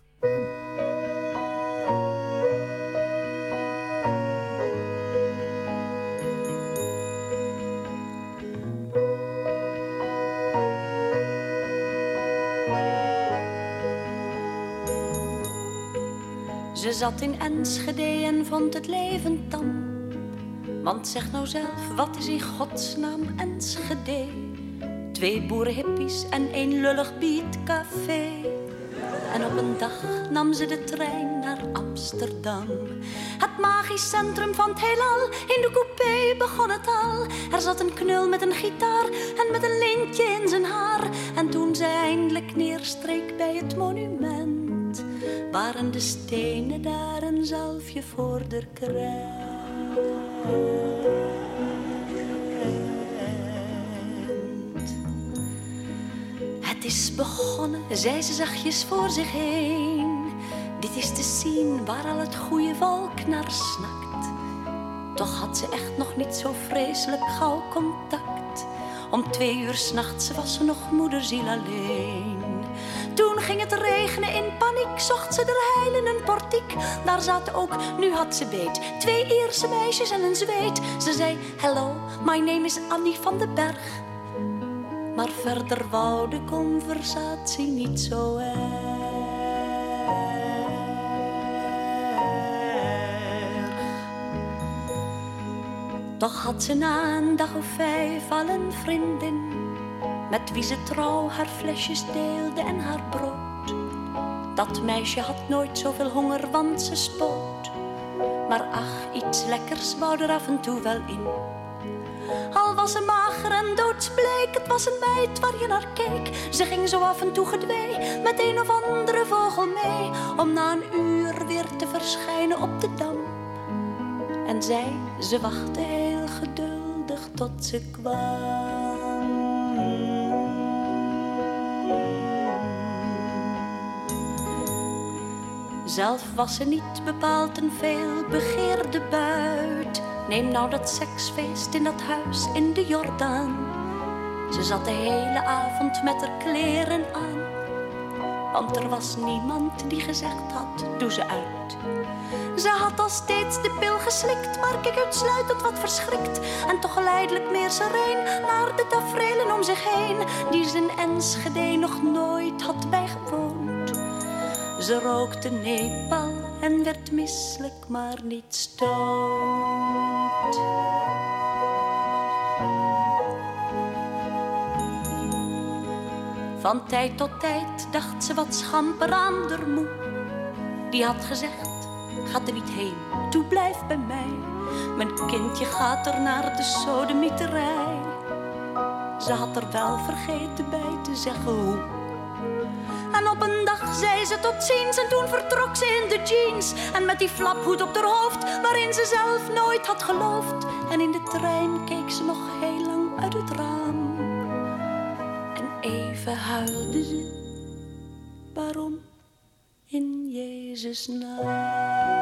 Ze zat in Enschede en vond het leven tam. Want zeg nou zelf, wat is in godsnaam Enschede? Twee boerenhippies en één lullig beatcafé. En op een dag nam ze de trein naar Amsterdam. Het magisch centrum van het heelal, in de coupé begon het al. Er zat een knul met een gitaar en met een lintje in zijn haar. En toen ze eindelijk neerstreek bij het monument, waren de stenen daar een zalfje voor de krent. Het is begonnen, zei ze zachtjes voor zich heen. Dit is de scene waar al het goede volk naar snakt. Toch had ze echt nog niet zo vreselijk gauw contact. Om twee uur 's nachts was ze nog moederziel alleen. Toen ging het regenen, in paniek zocht ze er heil in een portiek. Daar zaten ook, nu had ze beet, twee Ierse meisjes en een Zweed. Ze zei, hello, my name is Annie van den Berg. Maar verder wou de conversatie niet zo eind. Toch had ze na een dag of vijf al een vriendin, met wie ze trouw haar flesjes deelde en haar brood. Dat meisje had nooit zoveel honger, want ze spoot. Maar ach, iets lekkers wou er af en toe wel in. Al was ze mager en doodsbleek, het was een meid waar je naar keek. Ze ging zo af en toe gedwee met een of andere vogel mee, om na een uur weer te verschijnen op de dam. En zij, ze wachtte heel geduldig tot ze kwam. Zelf was ze niet bepaald een veel begeerde buit. Neem nou dat seksfeest in dat huis in de Jordaan. Ze zat de hele avond met haar kleren aan, want er was niemand die gezegd had, doe ze uit. Ze had al steeds de pil geslikt, maar keek uitsluitend wat verschrikt. En toch geleidelijk meer sereen naar de tafereelen om zich heen, die ze in Enschede nog nooit had bijgewoond. Ze rookte Nepal en werd misselijk, maar niet stout. Van tijd tot tijd dacht ze wat schamper aan der moe. Die had gezegd, ga er niet heen, toe blijf bij mij. Mijn kindje gaat er naar de sodemieterij. Ze had er wel vergeten bij te zeggen hoe. En op een dag zei ze tot ziens en toen vertrok ze in de jeans. En met die flaphoed op haar hoofd, waarin ze zelf nooit had geloofd. En in de trein keek ze nog heel lang uit het raam. En even huilde ze, waarom in Jezus naam?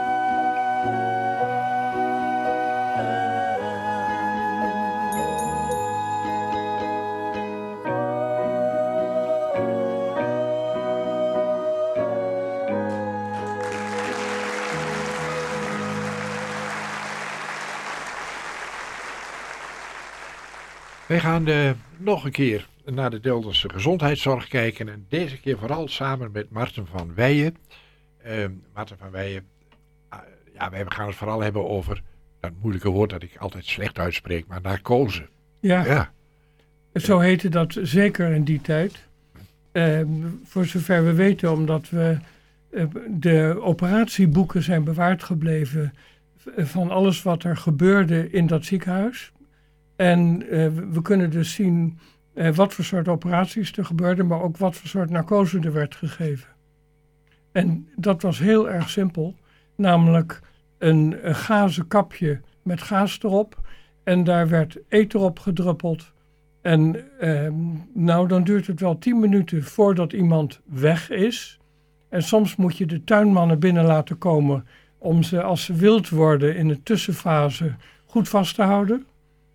Wij gaan uh, nog een keer naar de Deldense gezondheidszorg kijken. En deze keer vooral samen met Marten van Weijen. Uh, Marten van Weijen, uh, ja, wij gaan het vooral hebben over dat moeilijke woord dat ik altijd slecht uitspreek, maar narcose. Ja, ja. Zo heette dat zeker in die tijd. Uh, voor zover we weten, omdat we uh, de operatieboeken zijn bewaard gebleven van alles wat er gebeurde in dat ziekenhuis. En uh, we kunnen dus zien uh, wat voor soort operaties er gebeurden, maar ook wat voor soort narcose er werd gegeven. En dat was heel erg simpel, namelijk een, een gazen kapje met gaas erop. En daar werd eten op gedruppeld. En uh, nou, dan duurt het wel tien minuten voordat iemand weg is. En soms moet je de tuinmannen binnen laten komen om ze, als ze wild worden, in de tussenfase goed vast te houden.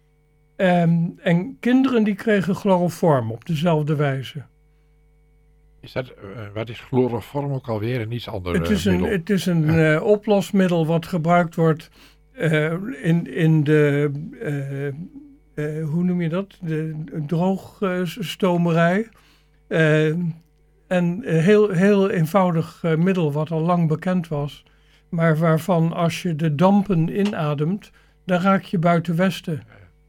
Um, en kinderen die kregen chloroform op dezelfde wijze. Is dat, uh, wat is chloroform ook alweer een iets ander het is een, middel? Het is een ja. uh, oplosmiddel wat gebruikt wordt uh, in, in de, uh, uh, hoe noem je dat, de droogstomerij. Uh, en uh, heel, heel eenvoudig uh, middel wat al lang bekend was. Maar waarvan als je de dampen inademt, dan raak je buiten Westen.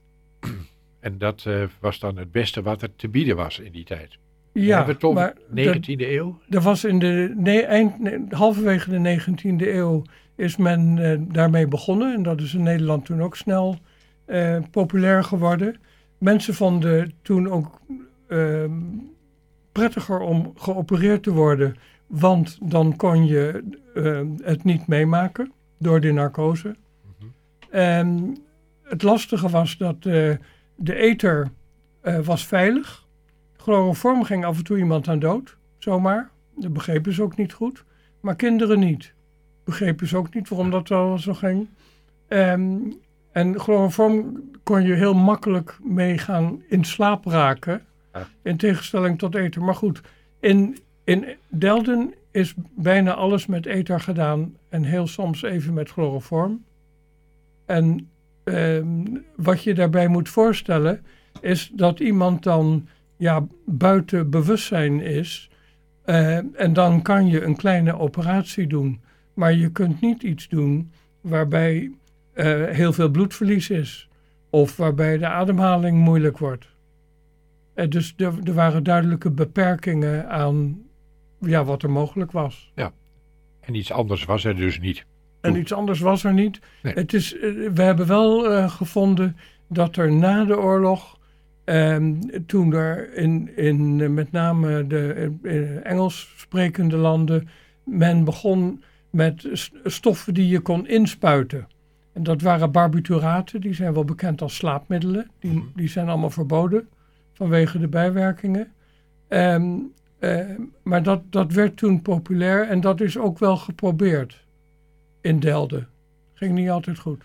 En dat uh, was dan het beste wat er te bieden was in die tijd. Ja, hebben we het over maar negentiende eeuw? Er was in de nee, eind, nee, halverwege de negentiende eeuw is men uh, daarmee begonnen. En dat is in Nederland toen ook snel uh, populair geworden. Mensen vonden toen ook uh, prettiger om geopereerd te worden, want dan kon je uh, het niet meemaken door de narcose. Mm-hmm. En het lastige was dat uh, de ether uh, was veilig. Chloroform ging af en toe iemand aan dood, zomaar. Dat begrepen ze ook niet goed. Maar kinderen niet. Begrepen ze ook niet waarom dat wel zo ging. Um, en chloroform kon je heel makkelijk mee gaan in slaap raken. Ja. In tegenstelling tot ether. Maar goed, in, in Delden is bijna alles met ether gedaan. En heel soms even met chloroform. En um, wat je daarbij moet voorstellen is dat iemand dan ja, buiten bewustzijn is. Uh, en dan kan je een kleine operatie doen. Maar je kunt niet iets doen waarbij uh, heel veel bloedverlies is. of waarbij de ademhaling moeilijk wordt. Uh, dus er, er waren duidelijke beperkingen aan ja, wat er mogelijk was. Ja, en iets anders was er dus niet. En iets anders was er niet. Nee. Het is, we hebben wel uh, gevonden dat er na de oorlog, um, toen er in, in uh, met name de uh, Engels sprekende landen, men begon met st- stoffen die je kon inspuiten. En dat waren barbituraten, die zijn wel bekend als slaapmiddelen. Die, mm-hmm. die zijn allemaal verboden vanwege de bijwerkingen. Um, uh, maar dat, dat werd toen populair en dat is ook wel geprobeerd. In Delden. Ging niet altijd goed.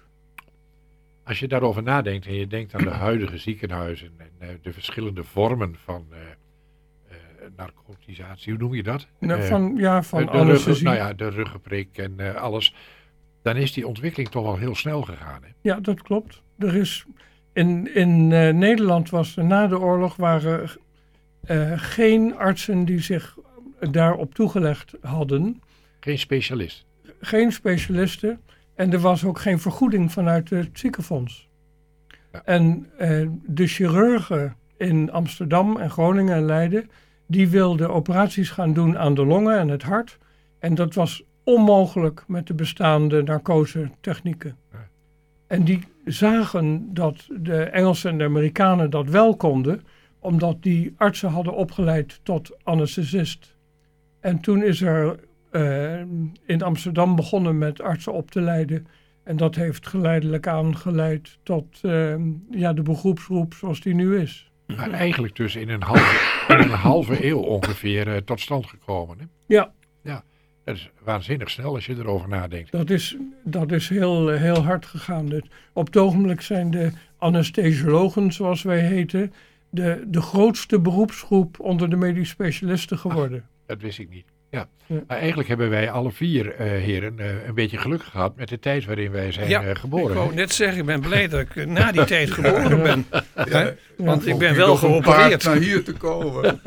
Als je daarover nadenkt en je denkt aan de huidige ziekenhuizen en uh, de verschillende vormen van uh, uh, narcotisatie, hoe noem je dat? Nou, uh, van, ja, van de anesthesie. ruggen, nou ja, de ruggenprik en uh, alles. Dan is die ontwikkeling toch wel heel snel gegaan. Hè? Ja, dat klopt. Er is in, in uh, Nederland was er na de oorlog waren uh, geen artsen die zich daarop toegelegd hadden. Geen specialist. Geen specialisten en er was ook geen vergoeding vanuit het ziekenfonds. Ja. En uh, de chirurgen in Amsterdam en Groningen en Leiden, die wilden operaties gaan doen aan de longen en het hart. En dat was onmogelijk met de bestaande narcosetechnieken. Ja. En die zagen dat de Engelsen en de Amerikanen dat wel konden, omdat die artsen hadden opgeleid tot anesthesist. En toen is er Uh, in Amsterdam begonnen met artsen op te leiden. En dat heeft geleidelijk aangeleid tot uh, ja, de beroepsgroep zoals die nu is. Maar eigenlijk dus in een halve, in een halve eeuw ongeveer uh, tot stand gekomen. Hè? Ja. Ja. Dat is waanzinnig snel als je erover nadenkt. Dat is, dat is heel, heel hard gegaan. Dus op het ogenblik zijn de anesthesiologen, zoals wij heten, de, de grootste beroepsgroep onder de medisch specialisten geworden. Ach, dat wist ik niet. Ja. ja, maar eigenlijk hebben wij alle vier uh, heren uh, een beetje geluk gehad met de tijd waarin wij zijn ja, uh, geboren. Ik wou net zeggen, ik ben blij dat ik na die tijd geboren ben. Ja, ja. Want ja, ik ben wel geopereerd. Naar hier te komen.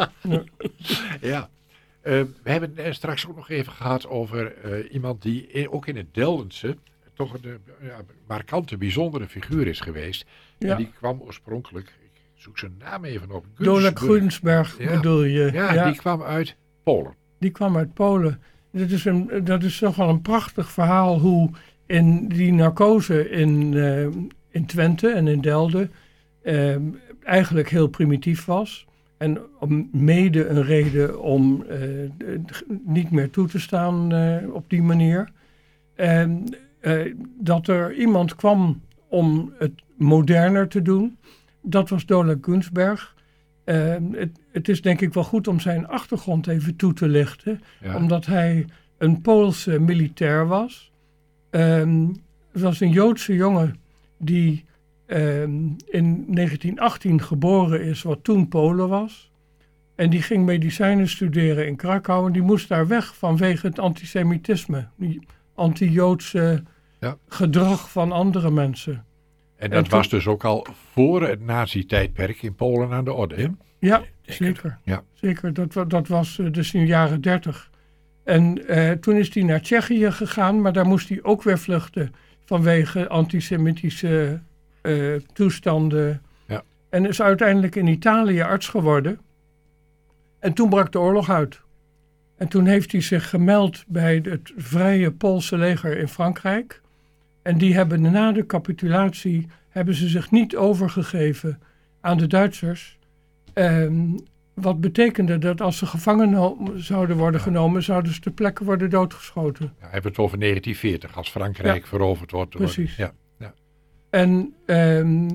ja. Uh, we hebben uh, straks ook nog even gehad over uh, iemand die in, ook in het Deldense toch een uh, markante, bijzondere figuur is geweest. Ja. En die kwam oorspronkelijk, ik zoek zijn naam even op. Dolek Gunsberg ja. bedoel je. Ja, ja, die kwam uit Polen. Die kwam uit Polen. Dat is, een, dat is toch wel een prachtig verhaal hoe in die narcose in, uh, in Twente en in Delden uh, eigenlijk heel primitief was. En om, mede een reden om uh, niet meer toe te staan uh, op die manier. Uh, uh, dat er iemand kwam om het moderner te doen. Dat was Dolek Gunsberg. Uh, het, het is denk ik wel goed om zijn achtergrond even toe te lichten. Ja. Omdat hij een Poolse militair was. Um, het was een Joodse jongen die um, in negentien achttien geboren is, wat toen Polen was. En die ging medicijnen studeren in Krakau. En die moest daar weg vanwege het antisemitisme. Die anti-Joodse ja. gedrag van andere mensen. En dat en was toen, dus ook al voor het nazi-tijdperk in Polen aan de orde, hè? Ja, zeker. Ja. Zeker, dat, dat was dus in de jaren dertig. En uh, toen is hij naar Tsjechië gegaan, maar daar moest hij ook weer vluchten vanwege antisemitische uh, toestanden. Ja. En is uiteindelijk in Italië arts geworden. En toen brak de oorlog uit. En toen heeft hij zich gemeld bij het Vrije Poolse leger in Frankrijk. En die hebben na de capitulatie hebben ze zich niet overgegeven aan de Duitsers. Um, wat betekende dat als ze gevangen no- zouden worden genomen, zouden ze ter plekke worden doodgeschoten. Ja, we hebben het over negentien veertig, als Frankrijk ja. veroverd wordt. Precies. Ja. Ja. En um,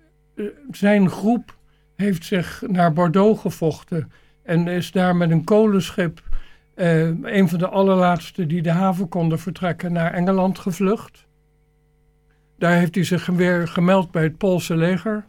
zijn groep heeft zich naar Bordeaux gevochten en is daar met een kolenschip, uh, een van de allerlaatste die de haven konden vertrekken, naar Engeland gevlucht. Daar heeft hij zich weer gemeld bij het Poolse leger.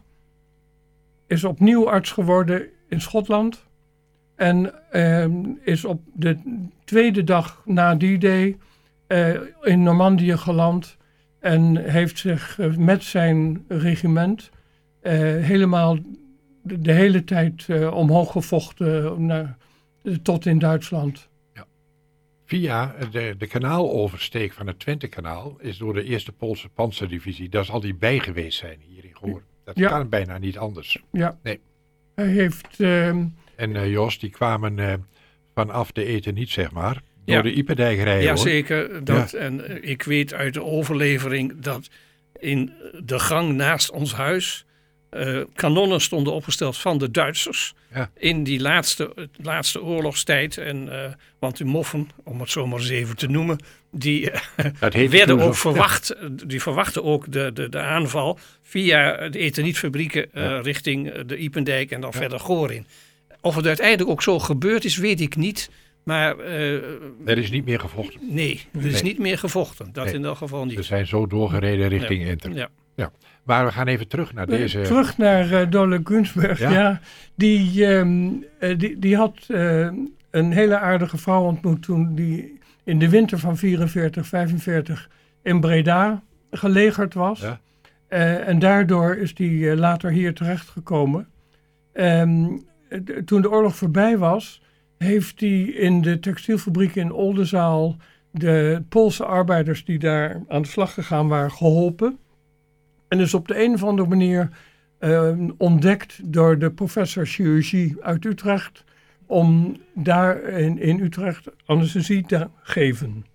Is opnieuw arts geworden in Schotland. En uh, is op de tweede dag na die day uh, in Normandië geland. En heeft zich uh, met zijn regiment uh, helemaal de, de hele tijd uh, omhoog gevochten uh, naar, uh, tot in Duitsland. Ja. via de, de kanaaloversteek van het Twentekanaal is door de eerste Poolse panzerdivisie, daar zal hij bij geweest zijn hier in Goor. Dat Ja. kan bijna niet anders. Ja. Nee. Hij heeft... ehm, En uh, Jos, die kwamen uh, vanaf de eten niet, zeg maar, door Ja. de Iperdijk rijden. hoor. Jazeker. Dat, Ja. En uh, ik weet uit de overlevering dat in de gang naast ons huis uh, kanonnen stonden opgesteld van de Duitsers. Ja. In die laatste, laatste oorlogstijd. En, uh, want die moffen, om het zo maar eens even te noemen, die uh, Dat heet werden toen ook zo- verwacht. Die verwachten ook de, de, de aanval via de ethernietfabrieken uh, Ja. richting de Ipendijk en dan Ja. verder Goor in. Of het uiteindelijk ook zo gebeurd is, weet ik niet. Maar uh, Er is niet meer gevochten. nee, er is Nee. niet meer gevochten. Dat Nee. in elk geval niet. Ze zijn zo doorgereden richting Ja. Enter. Ja. Ja. Maar we gaan even terug naar deze... Terug naar uh, Dole Gunsberg. Ja. Ja. Die, ehm, eh, die, die had eh, een hele aardige vrouw ontmoet toen die in de winter van vierenveertig, vijfenveertig in Breda gelegerd was. Ja. Eh, en daardoor is die eh, later hier terechtgekomen. Ehm, d- toen de oorlog voorbij was, heeft hij in de textielfabriek in Oldenzaal de Poolse arbeiders die daar aan de slag gegaan waren geholpen. En is op de een of andere manier eh, ontdekt door de professor chirurgie uit Utrecht om daar in, in Utrecht anesthesie te geven.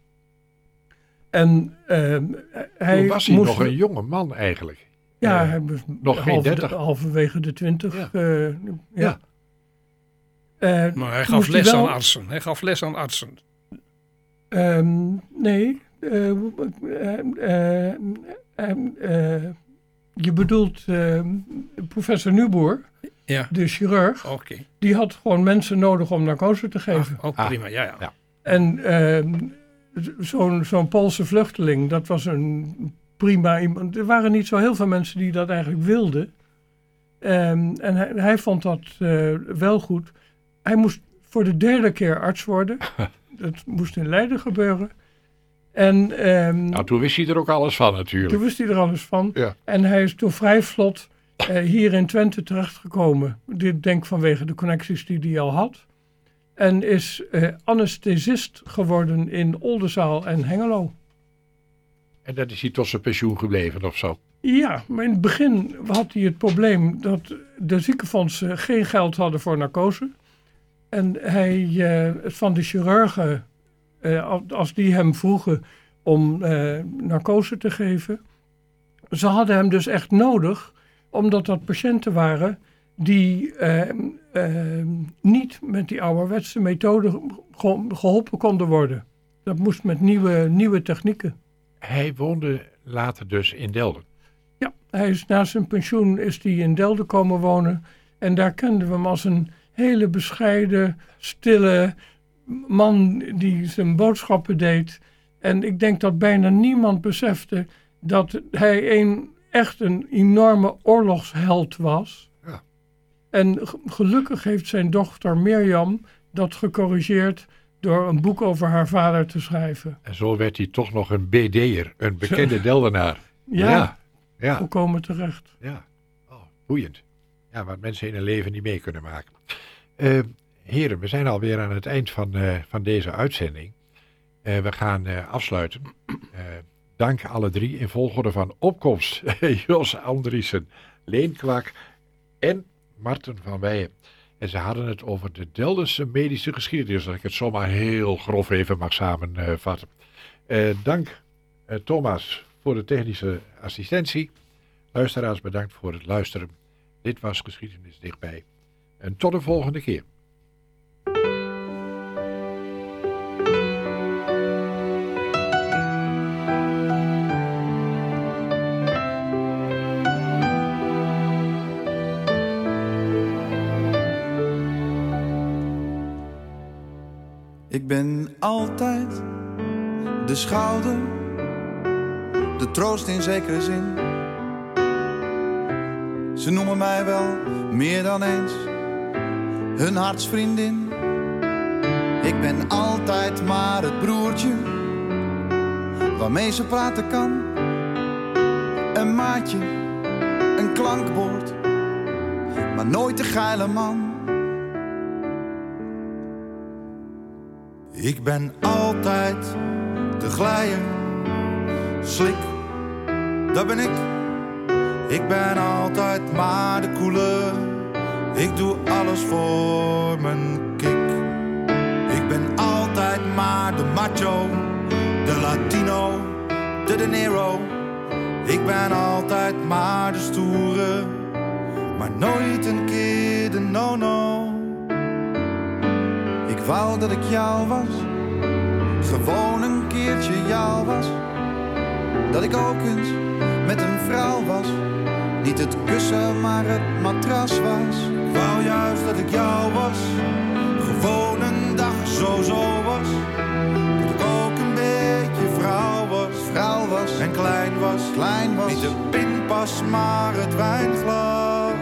En eh, hij Toen was hij moest, nog een jonge man eigenlijk. ja, Eh, hij was nog geen halve- dertig. halverwege de twintig. Ja. eh, ja. Ja. Eh, Maar hij moest gaf les wel- aan artsen. Hij gaf les aan artsen. Ehm, nee. eh, eh, eh, eh, eh, je bedoelt eh, professor Nuboer, Ja, de chirurg. oké. Die had gewoon mensen nodig om narcose te geven. Ah, ook Ah. prima, ja, ja. Ja. En ehm, zo'n zo'n Poolse vluchteling, dat was een prima iemand. Er waren niet zo heel veel mensen die dat eigenlijk wilden. Ehm, en hij, hij vond dat eh, wel goed. Hij moest voor de derde keer arts worden. Dat moest in Leiden gebeuren. En ehm, Nou, toen wist hij er ook alles van natuurlijk. toen wist hij er alles van. Ja. En hij is toen vrij vlot eh, hier in Twente terechtgekomen. Dit denk vanwege de connecties die hij al had. En is eh, anesthesist geworden in Oldenzaal en Hengelo. En dat is hij tot zijn pensioen gebleven of zo. Ja, maar in het begin had hij het probleem dat de ziekenfondsen geen geld hadden voor narcose. En hij eh, van de chirurgen, eh, als die hem vroegen om eh, narcose te geven, ze hadden hem dus echt nodig, omdat dat patiënten waren die eh, eh, niet met die ouderwetse methode ge- geholpen konden worden. Dat moest met nieuwe, nieuwe technieken. Hij woonde later dus in Delden. Ja, hij is na zijn pensioen is hij in Delden komen wonen. En daar kenden we hem als een hele bescheiden, stille man die zijn boodschappen deed. En ik denk dat bijna niemand besefte dat hij een, echt een enorme oorlogsheld was. Ja. En g- gelukkig heeft zijn dochter Mirjam dat gecorrigeerd door een boek over haar vader te schrijven. En zo werd hij toch nog een B D'er, een bekende Deldenaar. Ja, Ja, ja, volkomen terecht. ja. Oh, boeiend. Ja, wat mensen in hun leven niet mee kunnen maken. Eh, heren, we zijn alweer aan het eind van, eh, van deze uitzending. Eh, we gaan eh, afsluiten. Eh, dank alle drie in volgorde van opkomst. Jos Andriessen, Leen Kwak en Marten van Weijen. En ze hadden het over de Deldense medische geschiedenis, als ik het zomaar heel grof even mag samenvatten. Eh, dank eh, Thomas voor de technische assistentie. Luisteraars, bedankt voor het luisteren. Dit was Geschiedenis Dichtbij. En tot de volgende keer. Ik ben altijd de schouder, de troost in zekere zin. Ze noemen mij wel meer dan eens hun hartsvriendin. Ik ben altijd maar het broertje waarmee ze praten kan. Een maatje, een klankbord, maar nooit de geile man. Ik ben altijd de glijer, slik, dat ben ik. Ik ben altijd maar de koele, ik doe alles voor mijn kick. Ik ben altijd maar de macho, de Latino, de De Niro. Ik ben altijd maar de stoere, maar nooit een keer de no-no. Ik wou dat ik jou was, gewoon een keertje jou was. Dat ik ook eens met een vrouw was, niet het kussen maar het matras was. Ik wou juist dat ik jou was, gewoon een dag zo-zo was. Dat ik ook een beetje vrouw was, vrouw was en klein was, klein was. Niet de pinpas maar het wijnglas.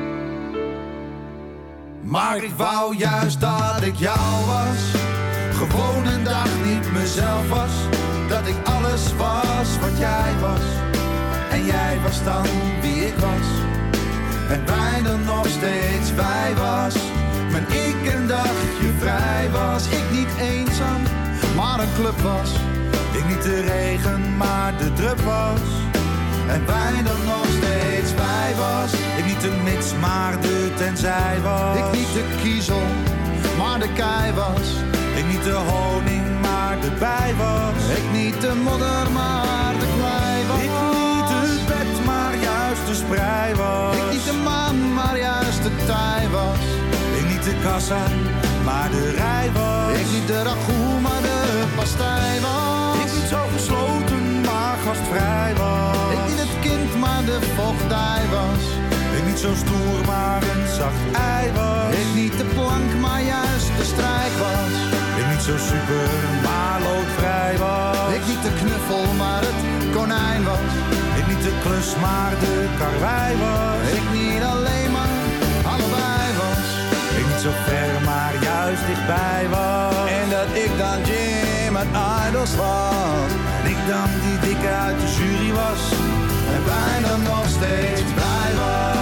Maar ik wou juist dat ik jou was, gewoon een dag niet mezelf was. Dat ik alles was wat jij was, en jij was dan wie ik was. En wij dan nog steeds wij was. Maar ik een dagje vrij was. Ik niet eenzaam, maar een club was. Ik niet de regen, maar de drup was. En wij dan nog steeds wij was. Ik niet de mits, maar de tenzij was. Ik niet de kiezel, maar de kei was. Ik niet de honing, maar de bij was. Ik niet de modder, maar de klei was. Ik niet het bed, maar juist de sprei was. Ik niet de maan, maar juist de tij was. Ik niet de kassa, maar de rij was. Ik niet de ragout, maar de pastei was. Ik niet zo gesloten, maar gastvrij was. Ik niet het kind, maar de voogdij was. Ik niet zo stoer, maar een zacht ei was. Ik niet de plank, maar juist de strijk was. Ik niet zo super, maar loodvrij was. Ik niet de knuffel, maar het konijn was. Ik niet de klus, maar de karwei was. Ik niet alleen, maar allebei was. Ik niet zo ver, maar juist dichtbij was. En dat ik dan Jim uit Idols was. En ik dan die dikke uit de jury was. En wij dan nog steeds blij was.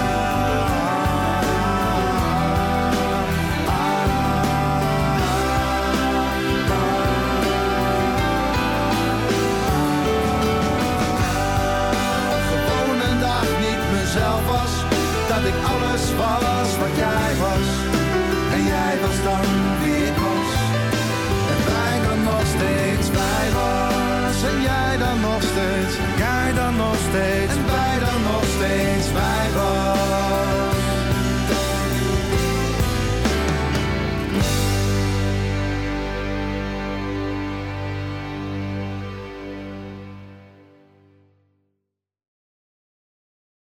Dat ik alles was wat jij was. En jij was dan wie ik was. En wij dan nog steeds wij was. En jij dan nog steeds. En jij dan nog steeds. En wij dan nog steeds